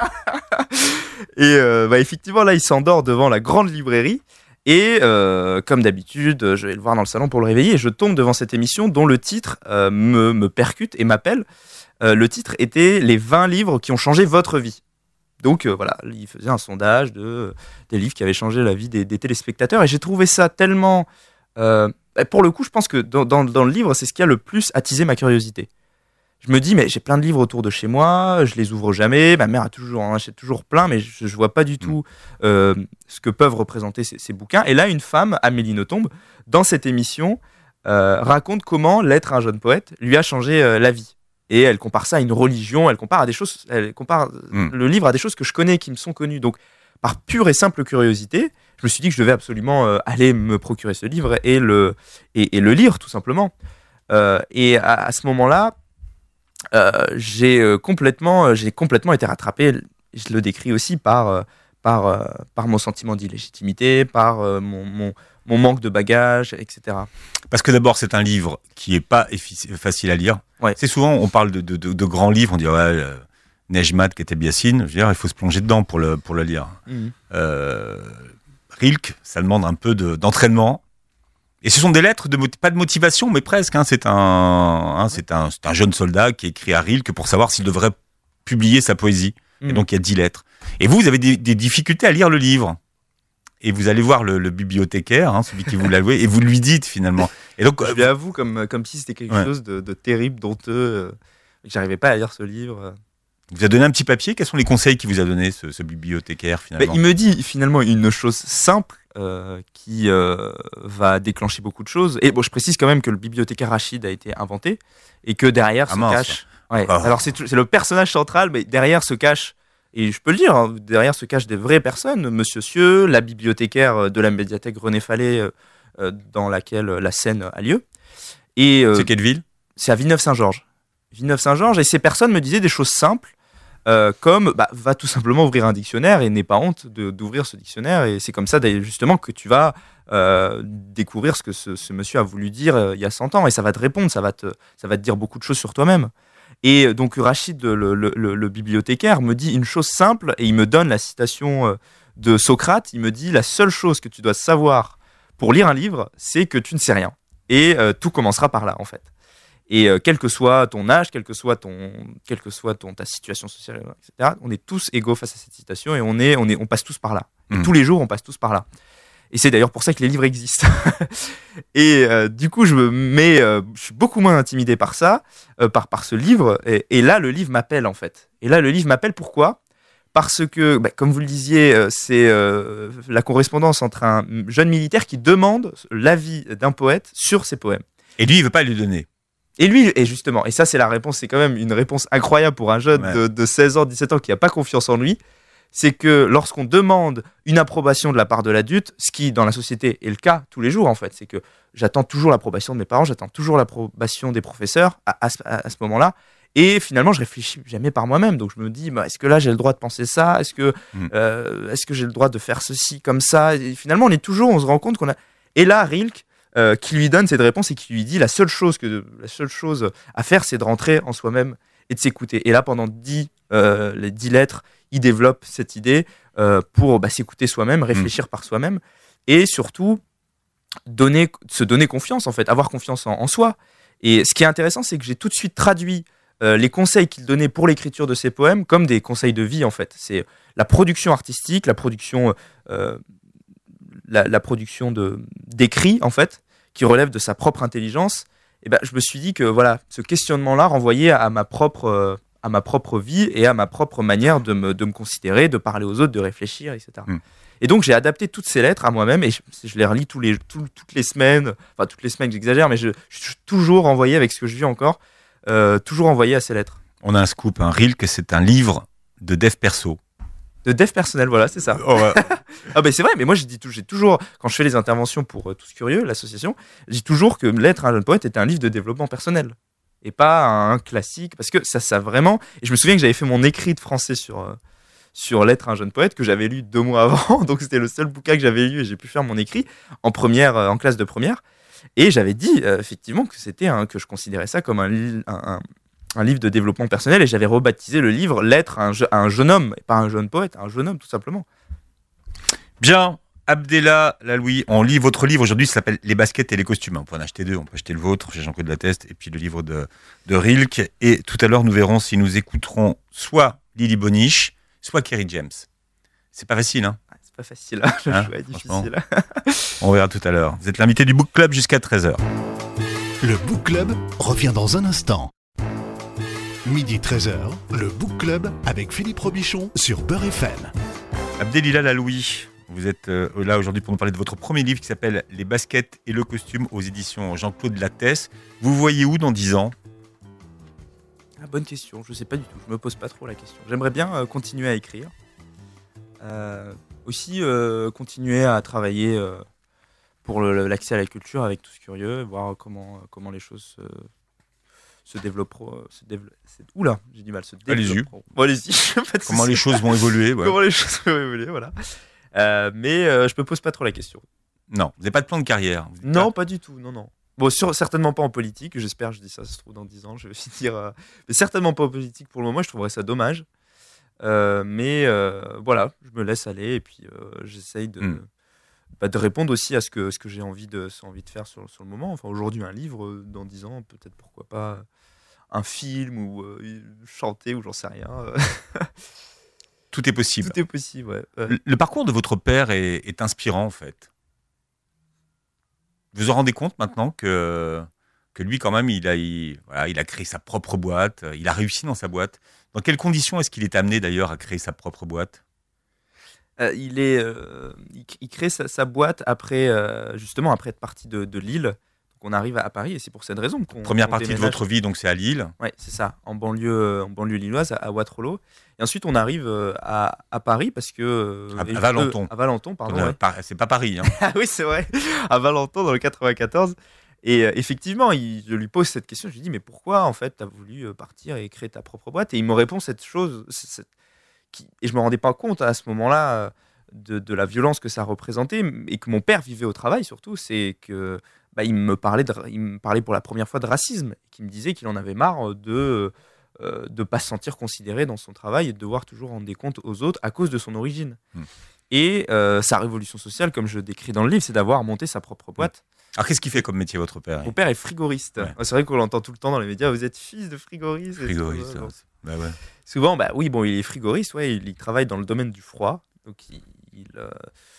Et euh, bah, effectivement, là, il s'endort devant la grande librairie. Et euh, comme d'habitude, je vais le voir dans le salon pour le réveiller. Et je tombe devant cette émission dont le titre euh, me, me percute et m'appelle. Euh, le titre était « Les vingt livres qui ont changé votre vie ». Donc euh, voilà, il faisait un sondage de, des livres qui avaient changé la vie des, des téléspectateurs. Et j'ai trouvé ça tellement... Euh, pour le coup, je pense que dans, dans, dans le livre, c'est ce qui a le plus attisé ma curiosité. je me dis, mais j'ai plein de livres autour de chez moi, je les ouvre jamais, ma mère a toujours, en achète toujours plein, mais je, je vois pas du tout euh, ce que peuvent représenter ces, ces bouquins. Et là, une femme, Amélie Nothomb, dans cette émission, euh, raconte comment l'être un jeune poète lui a changé euh, la vie. Et elle compare ça à une religion, elle compare à des choses, elle compare mm. le livre à des choses que je connais, qui me sont connues. Donc, par pure et simple curiosité, je me suis dit que je devais absolument euh, aller me procurer ce livre et le, et, et le lire, tout simplement. Euh, et à, à ce moment-là, Euh, j'ai euh, complètement, euh, j'ai complètement été rattrapé. Je le décris aussi par, euh, par, euh, par mon sentiment d'illégitimité, par euh, mon, mon, mon manque de bagage, et cetera. Parce que d'abord, c'est un livre qui est pas effic- facile à lire. Ouais. C'est souvent, on parle de, de, de, de grands livres, on dit ouais, euh, Nejmat, Kateb Yassine, je veux dire, il faut se plonger dedans pour le, pour le lire. Mmh. Euh, Rilke, ça demande un peu de, d'entraînement. Et ce sont des lettres, de, pas de motivation, mais presque. Hein, c'est, un, hein, c'est, un, c'est un jeune soldat qui écrit à Rilke pour savoir s'il devrait publier sa poésie. Mmh. Et donc, il y a dix lettres. Et vous, vous avez des, des difficultés à lire le livre. Et vous allez voir le, le bibliothécaire, hein, celui qui vous l'a loué, et vous lui dites finalement. Et donc, je l'avoue comme, comme si c'était quelque ouais. chose de, de terrible, d'honteux, euh, que j'arrivais pas à lire ce livre. Il vous a donné un petit papier. Quels sont les conseils qu'il vous a donné, ce, ce bibliothécaire, finalement? Ben, il me dit finalement une chose simple euh, qui euh, va déclencher beaucoup de choses. Et bon, je précise quand même que le bibliothécaire Rachid a été inventé et que derrière ah, se mince. cache. Ouais. Oh. Alors c'est, c'est le personnage central, mais derrière se cache, et je peux le dire, hein, derrière se cachent des vraies personnes. Monsieur Sieux, la bibliothécaire de la médiathèque René Fallet, euh, dans laquelle la scène a lieu. Et, euh, c'est quelle ville? C'est à Villeneuve-Saint-Georges. Villeneuve-Saint-Georges, et ces personnes me disaient des choses simples. Euh, comme bah, va tout simplement ouvrir un dictionnaire et n'aie pas honte de, d'ouvrir ce dictionnaire, et c'est comme ça justement que tu vas euh, découvrir ce que ce, ce monsieur a voulu dire euh, il y a cent ans, et ça va te répondre, ça va te, ça va te dire beaucoup de choses sur toi-même. Et donc Rachid, le, le, le, le bibliothécaire, me dit une chose simple, et il me donne la citation de Socrate. Il me dit: la seule chose que tu dois savoir pour lire un livre, c'est que tu ne sais rien, et euh, tout commencera par là en fait. Et euh, quel que soit ton âge, quel que soit ton, quel que soit ton ta situation sociale, et cetera, on est tous égaux face à cette citation, et on est, on est, on passe tous par là. Mmh. Tous les jours, on passe tous par là. Et c'est d'ailleurs pour ça que les livres existent. Et euh, du coup, je me mets, euh, je suis beaucoup moins intimidé par ça, euh, par par ce livre. Et, et là, le livre m'appelle en fait. Et là, le livre m'appelle pourquoi ? Parce que, bah, comme vous le disiez, euh, c'est euh, la correspondance entre un jeune militaire qui demande l'avis d'un poète sur ses poèmes. Et lui, il veut pas lui donner. Et lui, et justement, et ça c'est la réponse, c'est quand même une réponse incroyable pour un jeune ouais. de, de seize ans, dix-sept ans qui n'a pas confiance en lui, c'est que lorsqu'on demande une approbation de la part de l'adulte, ce qui dans la société est le cas tous les jours en fait, c'est que j'attends toujours l'approbation de mes parents, j'attends toujours l'approbation des professeurs à, à, à, à ce moment-là, et finalement je réfléchis jamais par moi-même, donc je me dis, bah, est-ce que là j'ai le droit de penser ça, est-ce que, mmh. euh, est-ce que j'ai le droit de faire ceci comme ça, et finalement on est toujours, on se rend compte qu'on a, et là Rilke, Euh, qui lui donne cette réponse et qui lui dit la seule chose que la seule chose à faire, c'est de rentrer en soi-même et de s'écouter. Et là, pendant dix, euh, les dix lettres, il développe cette idée euh, pour bah, s'écouter soi-même, réfléchir mmh. par soi-même, et surtout donner, se donner confiance en fait, avoir confiance en, en soi. Et ce qui est intéressant, c'est que j'ai tout de suite traduit euh, les conseils qu'il donnait pour l'écriture de ses poèmes comme des conseils de vie en fait. C'est la production artistique, la production euh, La, la production de, d'écrits, en fait, qui relève de sa propre intelligence, et ben, je me suis dit que voilà, ce questionnement-là renvoyait à ma propre, euh, à ma propre vie et à ma propre manière de me, de me considérer, de parler aux autres, de réfléchir, et cetera. Mm. Et donc, j'ai adapté toutes ces lettres à moi-même, et je, je les relis tous les, tout, toutes les semaines, enfin, toutes les semaines, j'exagère, mais je, je suis toujours envoyé, avec ce que je vis encore, euh, toujours envoyé à ces lettres. On a un scoop, un Rilke, c'est un livre de dev perso. De dev personnel, voilà, c'est ça. Oh ouais. Ah ben c'est vrai, mais moi je dis j'ai toujours, quand je fais les interventions pour euh, Tous Curieux, l'association, je dis toujours que L'être un jeune poète est un livre de développement personnel et pas un classique, parce que ça, ça vraiment. Et je me souviens que j'avais fait mon écrit de français sur euh, sur L'être un jeune poète que j'avais lu deux mois avant, donc c'était le seul bouquin que j'avais lu et j'ai pu faire mon écrit en première, euh, en classe de première, et j'avais dit euh, effectivement que c'était un, que je considérais ça comme un, un, un un livre de développement personnel, et j'avais rebaptisé le livre L'être à un, je- à un jeune homme, et pas un jeune poète, un jeune homme tout simplement. Bien, Abdellah Laloui, on lit votre livre aujourd'hui, ça s'appelle Les baskets et les costumes. On peut en acheter deux, on peut acheter le vôtre chez Jean-Claude Latteste et puis le livre de, de Rilke. Et tout à l'heure, nous verrons si nous écouterons soit Lily Boniche, soit Kerry James. C'est pas facile, hein? C'est pas facile, hein, le hein, choix est difficile. On verra tout à l'heure. Vous êtes l'invité du Book Club jusqu'à treize heures. Le Book Club revient dans un instant. Midi treize heures, le Book Club avec Philippe Robichon sur Beurre F M. Abdelilal Aloui, vous êtes euh, là aujourd'hui pour nous parler de votre premier livre qui s'appelle Les baskets et le costume aux éditions Jean-Claude Lattès. Vous voyez où dans dix ans ? Ah, bonne question, je sais pas du tout, je me pose pas trop la question. J'aimerais bien euh, continuer à écrire. Euh, aussi euh, continuer à travailler euh, pour le, l'accès à la culture avec Tous Curieux, voir comment, comment les choses se, se développeront. Se dévelop... Oula, j'ai du mal, se développeront. Bon, allez-y. Pas de Comment soucis. les choses vont évoluer ouais. Comment les choses vont évoluer, voilà. Euh, mais euh, je me pose pas trop la question. Non, vous n'avez pas de plan de carrière. Non, pas... pas du tout, non, non. Bon, sur, certainement pas en politique, j'espère, je dis ça, ça se trouve dans dix ans, je vais finir. Euh... Mais certainement pas en politique pour le moment, je trouverais ça dommage. Euh, mais euh, voilà, je me laisse aller et puis euh, j'essaye de, mm. bah, de répondre aussi à ce que, ce que j'ai envie de, envie de faire sur, sur le moment. Enfin, aujourd'hui, un livre, dans dix ans, peut-être pourquoi pas un film ou euh, chanter ou j'en sais rien. Tout est possible. Tout est possible, ouais. ouais. Le, le parcours de votre père est, est inspirant, en fait. Vous vous rendez compte maintenant que, que lui, quand même, il a, il, voilà, il a créé sa propre boîte, il a réussi dans sa boîte. Dans quelles conditions est-ce qu'il est amené d'ailleurs à créer sa propre boîte ? euh, il, est, euh, il, il crée sa, sa boîte après, euh, justement, après être parti de, de Lille. Donc on arrive à, à Paris et c'est pour cette raison qu'on. Première qu'on partie déménage. de votre vie, donc c'est à Lille. Oui, c'est ça, en banlieue, en banlieue lilloise, à, à Waterloo. Et ensuite, on arrive à, à Paris parce que. À, à Valenton. Euh, à Valenton, pardon. Euh, ouais. par, c'est pas Paris. Hein. Ah oui, c'est vrai. À Valenton, dans le quatre-vingt-quatorze. Et euh, effectivement, il, je lui pose cette question. Je lui dis, mais pourquoi, en fait, tu as voulu partir et créer ta propre boîte ? Et il me répond cette chose. Cette, qui, et je me rendais pas compte à ce moment-là de, de la violence que ça représentait et que mon père vivait au travail, surtout. C'est que bah, il, me parlait de, il me parlait pour la première fois de racisme. Qui me disait qu'il en avait marre de ne euh, pas se sentir considéré dans son travail et de devoir toujours rendre des comptes aux autres à cause de son origine. Mmh. Et euh, sa révolution sociale, comme je décris dans le livre, c'est d'avoir monté sa propre boîte. Mmh. Alors, qu'est-ce qu'il fait comme métier, votre père ? Mon père est frigoriste. Ouais. C'est vrai qu'on l'entend tout le temps dans les médias. Vous êtes fils de frigoriste. Frigoriste, bon. bah ouais. Souvent, bah oui, bon, il est frigoriste. Ouais, il, il travaille dans le domaine du froid. Donc, il, il, euh,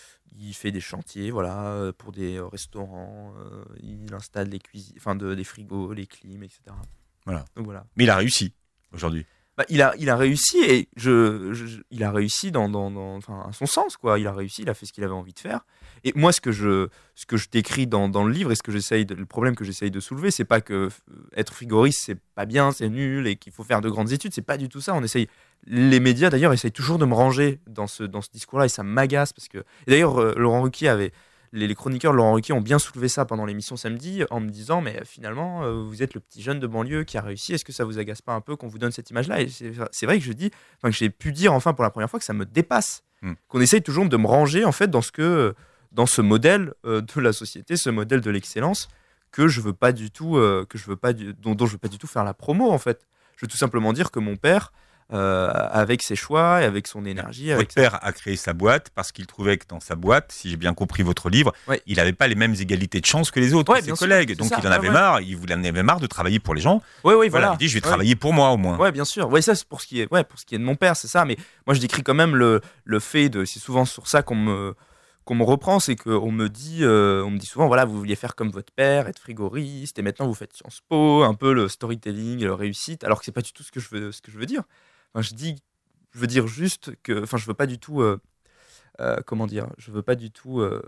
il fait des chantiers, voilà, pour des euh, restaurants. Euh, il installe des cuisines, enfin, de, des frigos, les clims, et cetera. Voilà. Donc voilà. Mais il a réussi aujourd'hui. Bah, il a, il a réussi et je, je, il a réussi dans, dans, dans, enfin, à son sens, quoi. Il a réussi, il a fait ce qu'il avait envie de faire. Et moi, ce que je, ce que je décris dans, dans le livre et ce que j'essaye, de, le problème que j'essaye de soulever, c'est pas que être frigoriste, c'est pas bien, c'est nul et qu'il faut faire de grandes études. C'est pas du tout ça. On essaye. Les médias, d'ailleurs, essayent toujours de me ranger dans ce, dans ce discours-là et ça m'agace parce que. Et d'ailleurs, euh, Laurent Ruquier avait. Les, les chroniqueurs de Laurent Ruquier ont bien soulevé ça pendant l'émission samedi en me disant mais finalement euh, vous êtes le petit jeune de banlieue qui a réussi, est-ce que ça vous agace pas un peu qu'on vous donne cette image-là ? Et c'est, c'est vrai que je dis, enfin que j'ai pu dire enfin pour la première fois que ça me dépasse, mm. qu'on essaye toujours de me ranger en fait dans ce que dans ce modèle euh, de la société, ce modèle de l'excellence que je veux pas du tout, euh, que je veux pas du, dont, dont je veux pas du tout faire la promo en fait. Je veux tout simplement dire que mon père Euh, avec ses choix et avec son énergie. Votre avec père sa... a créé sa boîte parce qu'il trouvait que dans sa boîte, si j'ai bien compris votre livre, ouais. il n'avait pas les mêmes égalités de chance que les autres, ouais, que ses collègues. Sûr, Donc ça. il en avait ouais, marre, ouais. il voulait en avait marre de travailler pour les gens. Oui, oui, voilà. voilà. Il dit je vais ouais. travailler pour moi au moins. Oui, bien sûr. Ouais, ça c'est pour ce qui est, ouais, pour ce qui est de mon père, c'est ça. Mais moi je décris quand même le, le fait de, c'est souvent sur ça qu'on me qu'on me reprend, c'est qu'on me dit, euh, on me dit souvent, voilà, vous vouliez faire comme votre père, être frigoriste, et maintenant vous faites Sciences Po, un peu le storytelling, la réussite, alors que c'est pas du tout ce que je veux, ce que je veux dire. Enfin, je dis Je veux dire juste que, enfin, je veux pas du tout, euh, euh, comment dire, je veux pas du tout euh,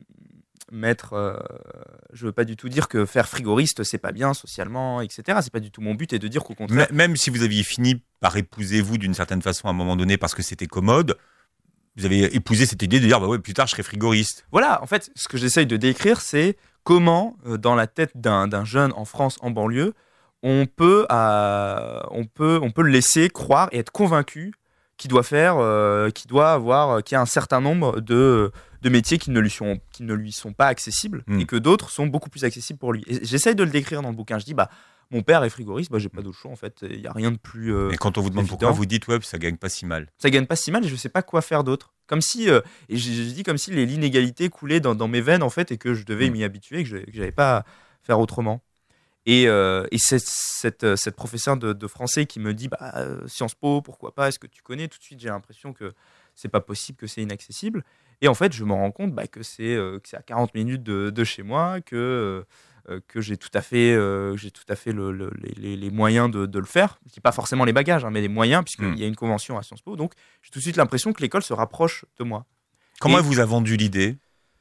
mettre, euh, je veux pas du tout dire que faire frigoriste c'est pas bien socialement, et cetera. C'est pas du tout mon but, et de dire qu'au contraire. M- même si vous aviez fini par épouser vous d'une certaine façon à un moment donné parce que c'était commode, vous avez épousé cette idée de dire bah ouais plus tard je serai frigoriste. Voilà, en fait, ce que j'essaye de décrire, c'est comment euh, dans la tête d'un, d'un jeune en France en banlieue, on peut, euh, on peut, on peut le laisser croire et être convaincu qui doit faire, euh, qui doit avoir, euh, qui a un certain nombre de, de métiers qui ne lui sont, qui ne lui sont pas accessibles mmh. et que d'autres sont beaucoup plus accessibles pour lui. Et j'essaye de le décrire dans le bouquin. Je dis, bah, mon père est frigoriste, bah, j'ai pas d'autre choix en fait. Il y a rien de plus. Euh, et quand on vous demande évident. Pourquoi, vous dites ouais, ça gagne pas si mal. Ça gagne pas si mal et je sais pas quoi faire d'autre. Comme si, euh, et je, je dis comme si les, l'inégalité coulait dans, dans mes veines en fait et que je devais mmh. m'y habituer, que je, que j'avais pas à faire autrement. Et, euh, et c'est cette, cette professeure de, de français qui me dit bah, euh, Sciences Po, pourquoi pas, est-ce que tu connais ? Tout de suite, j'ai l'impression que c'est pas possible, que c'est inaccessible. Et en fait, je me rends compte bah, que, c'est, euh, que c'est à quarante minutes de, de chez moi, que euh, que j'ai tout à fait, euh, j'ai tout à fait le, le, les, les moyens de, de le faire. Je dis pas forcément les bagages, hein, mais les moyens, puisqu'il Mm. y a une convention à Sciences Po. Donc, j'ai tout de suite l'impression que l'école se rapproche de moi. Comment Et- elle vous a vendu l'idée?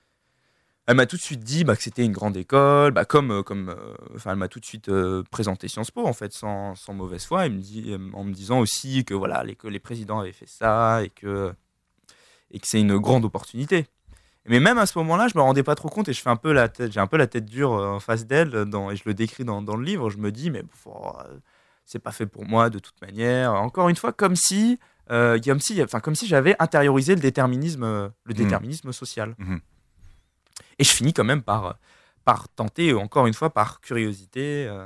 Elle m'a tout de suite dit bah, que c'était une grande école, bah, comme, euh, comme, euh, enfin, elle m'a tout de suite euh, présenté Sciences Po en fait, sans, sans mauvaise foi, elle me dit, euh, en me disant aussi que voilà, les, que les présidents avaient fait ça et que, et que c'est une grande opportunité. Mais même à ce moment-là, je me rendais pas trop compte et je fais un peu la tête, j'ai un peu la tête dure euh, en face d'elle dans, et je le décris dans, dans le livre. Je me dis mais bon, euh, c'est pas fait pour moi de toute manière. Encore une fois, comme si, euh, comme si, enfin comme si j'avais intériorisé le déterminisme, euh, le Mmh. déterminisme social. Mhm. Et je finis quand même par, par tenter, encore une fois, par curiosité, euh,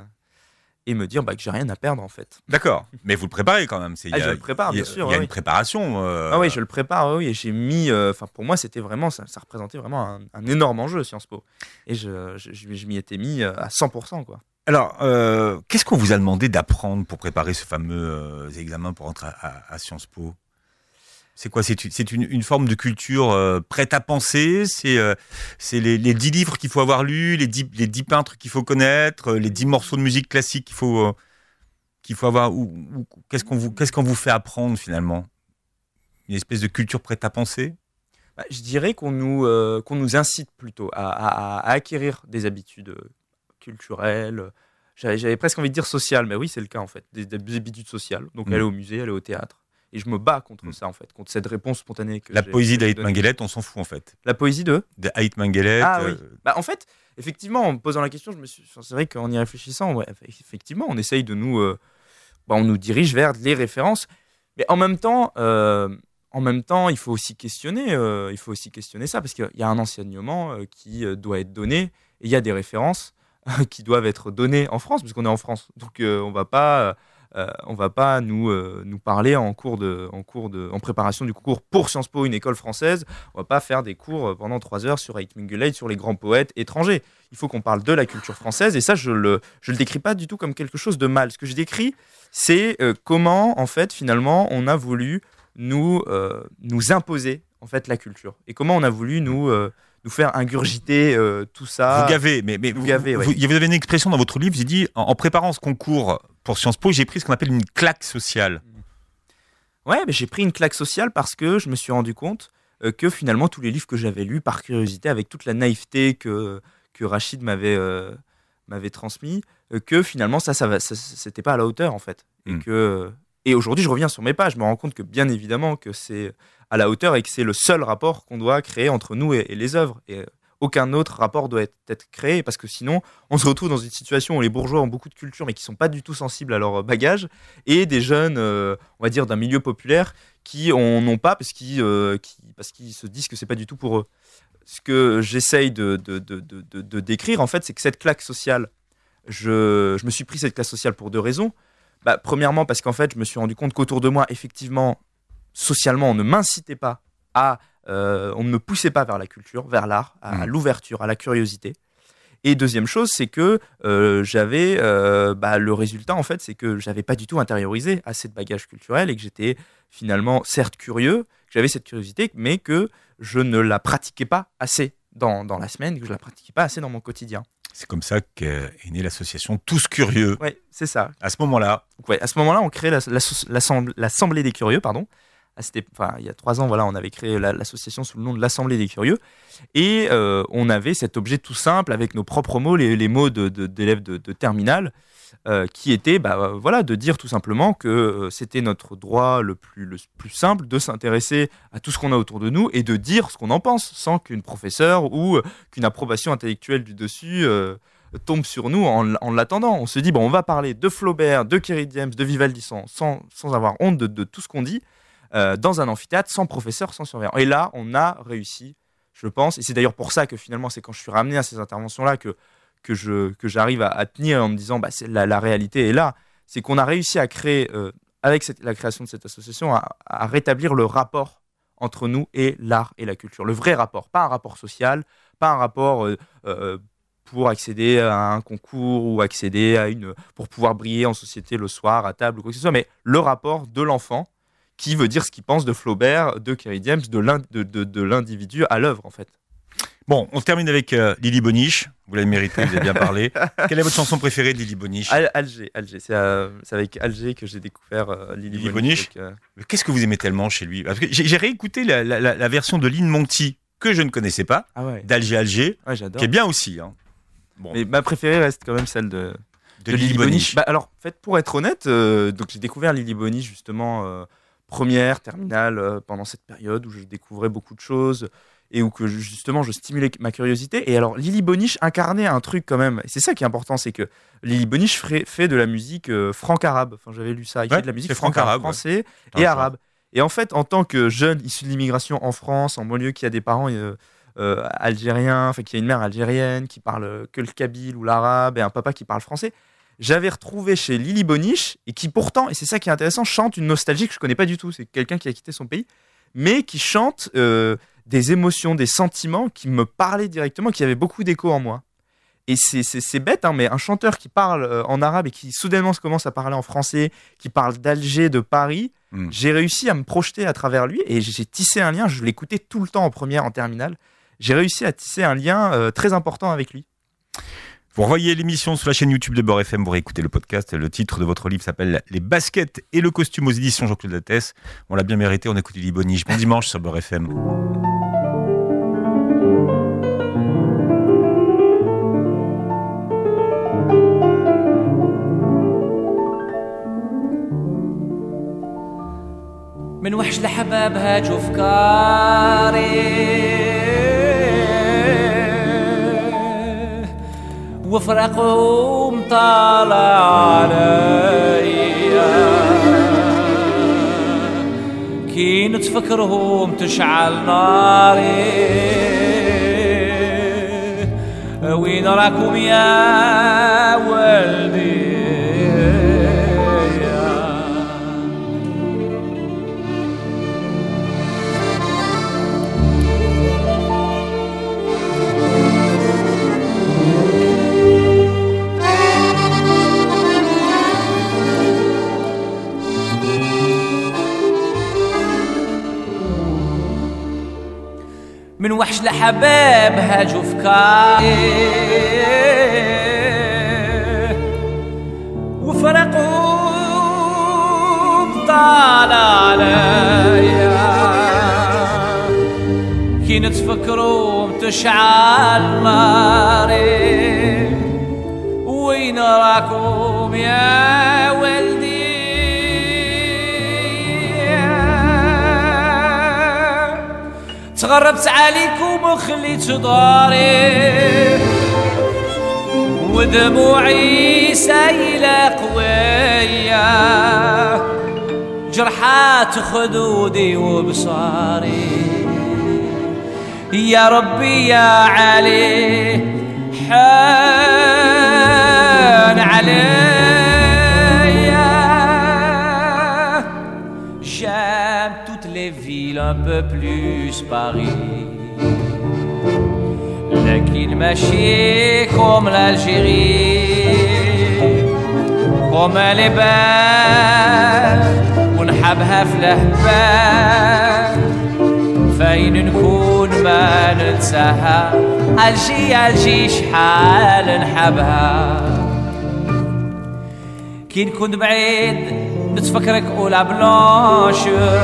et me dire bah, que j'ai rien à perdre en fait. D'accord. Mais vous le préparez quand même. c'est- il Ah, y a- je le prépare, il y a- bien sûr, Il y a oui. une préparation. euh, Ah oui, je le prépare, oui, et j'ai mis, enfin pour moi c'était vraiment, ça, ça représentait vraiment un, un énorme enjeu Sciences Po. Et je, je, je, je m'y étais mis euh, à cent pour cent quoi. Alors, euh, qu'est-ce qu'on vous a demandé d'apprendre pour préparer ce fameux euh, examen pour entrer à, à- à Sciences Po? C'est quoi? C'est une, c'est une, une forme de culture euh, prête à penser? C'est euh, c'est les, les dix livres qu'il faut avoir lus, les dix, les dix peintres qu'il faut connaître, euh, les dix morceaux de musique classique qu'il faut, euh, qu'il faut avoir? Ou, ou- qu'est-ce qu'on vous, qu'est-ce qu'on vous fait apprendre finalement? Une espèce de culture prête à penser? Bah, je dirais qu'on nous, euh, qu'on nous incite plutôt à, à- à acquérir des habitudes euh, culturelles. J'avais, j'avais presque envie de dire sociales, mais oui, c'est le cas en fait, des, des habitudes sociales. Donc Mm. aller au musée, aller au théâtre. Et je me bats contre Mm. ça en fait, contre cette réponse spontanée que La j'ai- poésie que j'ai d'Ait donnée. Mengele, on s'en fout en fait. La poésie de De Ait Mengele. Ah euh, oui. Bah, en fait, effectivement, en me posant la question, je me suis... enfin, c'est vrai qu'en y réfléchissant, ouais, effectivement, on essaye de nous, euh, bah, on nous dirige vers les références, mais en même temps, euh, en même temps, il faut aussi questionner, euh, il faut aussi questionner ça parce qu'il y a un enseignement euh, qui euh, doit être donné et il y a des références euh, qui doivent être données en France parce qu'on est en France, donc euh, on va pas. Euh, on va pas nous, euh, nous parler en cours de, en cours de, en préparation du concours pour Sciences Po, une école française. On va pas faire des cours euh, pendant trois heures sur Ait Mengele, sur les grands poètes étrangers. Il faut qu'on parle de la culture française et ça, je le, je le décris pas du tout comme quelque chose de mal. Ce que je décris, c'est euh, comment, en fait, finalement, on a voulu nous, euh, nous imposer, en fait, la culture et comment on a voulu nous, euh, nous faire ingurgiter euh, tout ça. Vous gavez, mais, mais Vous vous, gavez, vous, ouais. vous avez une expression dans votre livre, j'ai dit, en, en préparant ce concours pour Sciences Po, j'ai pris ce qu'on appelle une claque sociale. Ouais, mais j'ai pris une claque sociale parce que je me suis rendu compte euh, que finalement tous les livres que j'avais lus par curiosité, avec toute la naïveté que, que Rachid m'avait euh, m'avait transmis, euh, que finalement ça, ça, va- ça, c'était pas à la hauteur en fait. Et Mm. que et aujourd'hui je reviens sur mes pages, je me rends compte que bien évidemment que c'est à la hauteur et que c'est le seul rapport qu'on doit créer entre nous et, et les œuvres. Et euh, aucun autre rapport doit être, être créé parce que sinon on se retrouve dans une situation où les bourgeois ont beaucoup de culture mais qui sont pas du tout sensibles à leur bagage et des jeunes, euh, on va dire d'un milieu populaire qui en ont pas parce qu'ils euh, qui, parce qu'ils se disent que c'est pas du tout pour eux. Ce que j'essaye de, de, de, de, de- de décrire en fait, c'est que cette claque sociale, je, je me suis pris cette claque sociale pour deux raisons. Bah, premièrement parce qu'en fait je me suis rendu compte qu'autour de moi effectivement socialement on ne m'incitait pas à euh, on ne me poussait pas vers la culture, vers l'art, à, à Mhm. l'ouverture, à la curiosité. Et deuxième chose, c'est que euh, j'avais euh, bah, le résultat en fait, c'est que j'avais pas du tout intériorisé assez de bagages culturels et que j'étais finalement certes curieux, que j'avais cette curiosité, mais que je ne la pratiquais pas assez dans, dans la semaine, que je la pratiquais pas assez dans mon quotidien. C'est comme ça qu'est née l'association Tous Curieux. Ouais, c'est ça. À ce moment-là, Donc, ouais, à ce moment-là, on crée la- la- l'assemblée l'Assemblée des Curieux, pardon. Ah, c'était, enfin, il y a trois ans, voilà, on avait créé la- l'association sous le nom de l'Assemblée des Curieux. Et euh, on avait cet objet tout simple, avec nos propres mots, les, les mots de, de- d'élèves de, de terminale, euh, qui était bah, euh, voilà, de dire tout simplement que euh, c'était notre droit le plus, le plus simple de s'intéresser à tout ce qu'on a autour de nous et de dire ce qu'on en pense, sans qu'une professeure ou euh, qu'une approbation intellectuelle du dessus euh, tombe sur nous en, en l'attendant. On se dit, bon, on va parler de Flaubert, de Kerry James, de Vivaldi sans, sans, sans avoir honte de, de tout ce qu'on dit, euh, dans un amphithéâtre, sans professeur, sans surveillant. Et là, on a réussi, je pense, et c'est d'ailleurs pour ça que finalement, c'est quand je suis ramené à ces interventions-là que, que, je, que j'arrive à, à tenir en me disant, bah, c'est, la, la réalité est là. C'est qu'on a réussi à créer, euh, avec cette, la création de cette association, à, à rétablir le rapport entre nous et l'art et la culture. Le vrai rapport, pas un rapport social, pas un rapport euh, euh, pour accéder à un concours ou accéder à une, pour pouvoir briller en société le soir à table ou quoi que ce soit, mais le rapport de l'enfant qui veut dire ce qu'il pense de Flaubert, de Kerry James, de, l'in- de, de, de l'individu à l'œuvre en fait. Bon, on termine avec euh, Lily Boniche. Vous l'avez mérité, vous avez bien parlé. Quelle est votre chanson préférée de Lily Boniche? Al- Alger, Alger. C'est, euh, c'est avec Alger que j'ai découvert euh, Lily, Lily Boniche. Boniche. Donc, euh, Mais qu'est-ce que vous aimez tellement chez lui? Parce que j'ai, j'ai réécouté la, la, la, la version de Lynn Monty, que je ne connaissais pas, Ah ouais, d'Alger Alger, ouais j'adore. qui est bien aussi. Hein. Bon, Mais ma préférée reste quand même celle de, de, de Lily Boniche. Bah, alors, en fait, pour être honnête, euh, donc j'ai découvert Lily Boniche justement euh, première, terminale, euh, pendant cette période où je découvrais beaucoup de choses et où que justement je stimulais ma curiosité. Et alors, Lily Boniche incarnait un truc quand même. Et c'est ça qui est important, c'est que Lily Boniche fait, fait de la musique euh, franco-arabe. Enfin, j'avais lu ça. Il Ouais, fait de la musique c'est franco-arabe, français ouais. et Ah, arabe. Et en fait, en tant que jeune issu de l'immigration en France, en banlieue, qui a des parents euh, euh, algériens, enfin qui a une mère algérienne, qui parle que le kabyle ou l'arabe, et un papa qui parle français, j'avais retrouvé chez Lily Boniche, et qui pourtant, et c'est ça qui est intéressant, chante une nostalgie que je connais pas du tout. C'est quelqu'un qui a quitté son pays, mais qui chante euh, des émotions, des sentiments qui me parlaient directement, qui avaient beaucoup d'écho en moi. Et c'est, c'est, c'est bête, hein, mais un chanteur qui parle euh, en arabe et qui soudainement se commence à parler en français, qui parle d'Alger, de Paris, Mm. j'ai réussi à me projeter à travers lui et j'ai tissé un lien. Je l'écoutais tout le temps en première, en terminale. J'ai réussi à tisser un lien euh, très important avec lui. Vous revoyez l'émission sur la chaîne YouTube de Beurre F M, vous réécoutez le podcast. Le titre de votre livre s'appelle Les baskets et le costume aux éditions Jean-Claude Lattès. On l'a bien mérité, on écoute Lily Boniche. Bon dimanche sur Beurre F M. من وحش لحباب هاجوا فكاري وفرقهم طالع عليا كي نتفكرهم تشعل ناري وين راكم يا ولدي من وحش لحباب هاجوا فكاري وفرقوا طالع عليا كي نتفكروا تشعل ناري وين راكم يا ولدي تغربت عليكم وخليت داري ودموعي سايلة قوية جرحات خدودي وبصاري يا ربي يا علي حان عليا j'aime toutes les villes un peu plus Paris لكن ماشي comme l'Algérie comme elle est belle ونحبها في الهبال فين نكون ما ننساها الجي الجي شحال نحبها كي نكون بعيد نتفكرك أولا بلانش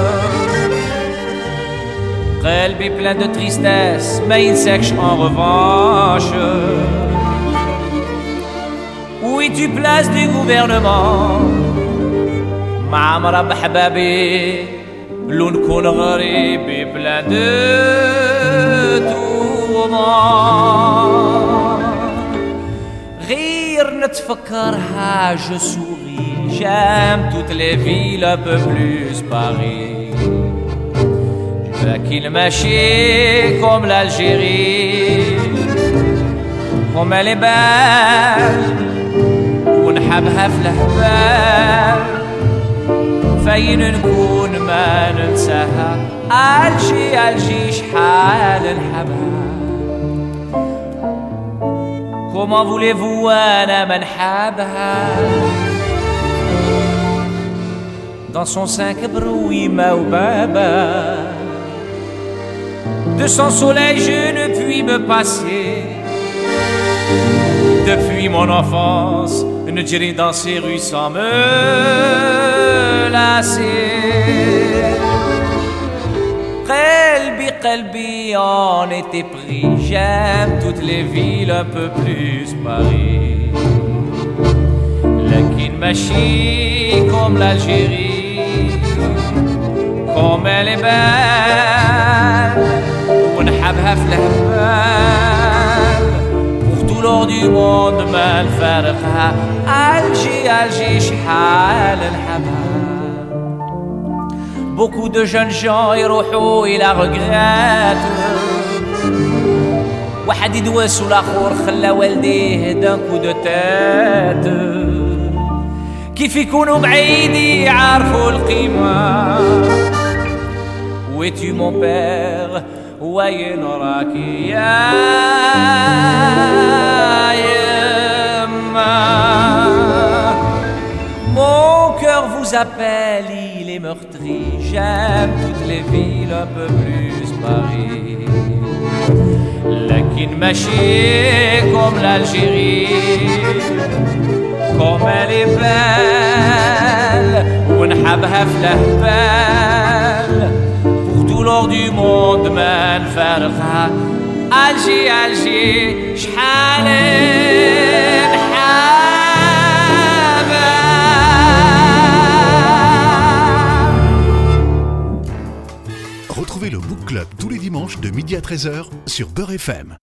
قلبي plein de tristesse ما ينساكش en revanche Oui tu places du gouvernement معمرة بحبابي لو نكون غريبي plein de tourments غير نتفكرها je souris J'aime toutes les villes un peu plus Paris لكن ماشي comme l'Algérie comme elle est belle ونحبها في الهبال فين نكون ما ننساها الجي الجي شحال نحبها Comment voulez-vous أنا ما نحبها Dans son sein كبروي ما وبابا De son soleil je ne puis me passer. Depuis mon enfance, ne dirai dans ces rues sans me lasser. Qalbi, qalbi, en était pris. J'aime toutes les villes, un peu plus Paris. Lakin machi comme l'Algérie, comme elle est belle. ونحبها في الهبال. Pour tout l'or du monde ما نفارقها. Alger, Alger, شحال نحبها. Beaucoup de jeunes gens يروحوا ils la regrettent. واحد يدوس والاخر خلى والديه d'un coup de tête. كيف يكونوا بعيد يعرفوا القيمة. Où es-tu mon père? وين راك يا يما. Mon cœur vous appelle, il est meurtri. J'aime toutes les villes, un peu plus Paris. Lakin machi comme l'Algérie, comme elle est belle. ونحبها في الهبال. Pour tout l'or du monde ما نفارقها. Alger, Alger, شحال نحبها. Retrouvez le Book Club tous les dimanches de midi à treize heures sur Beurre F M.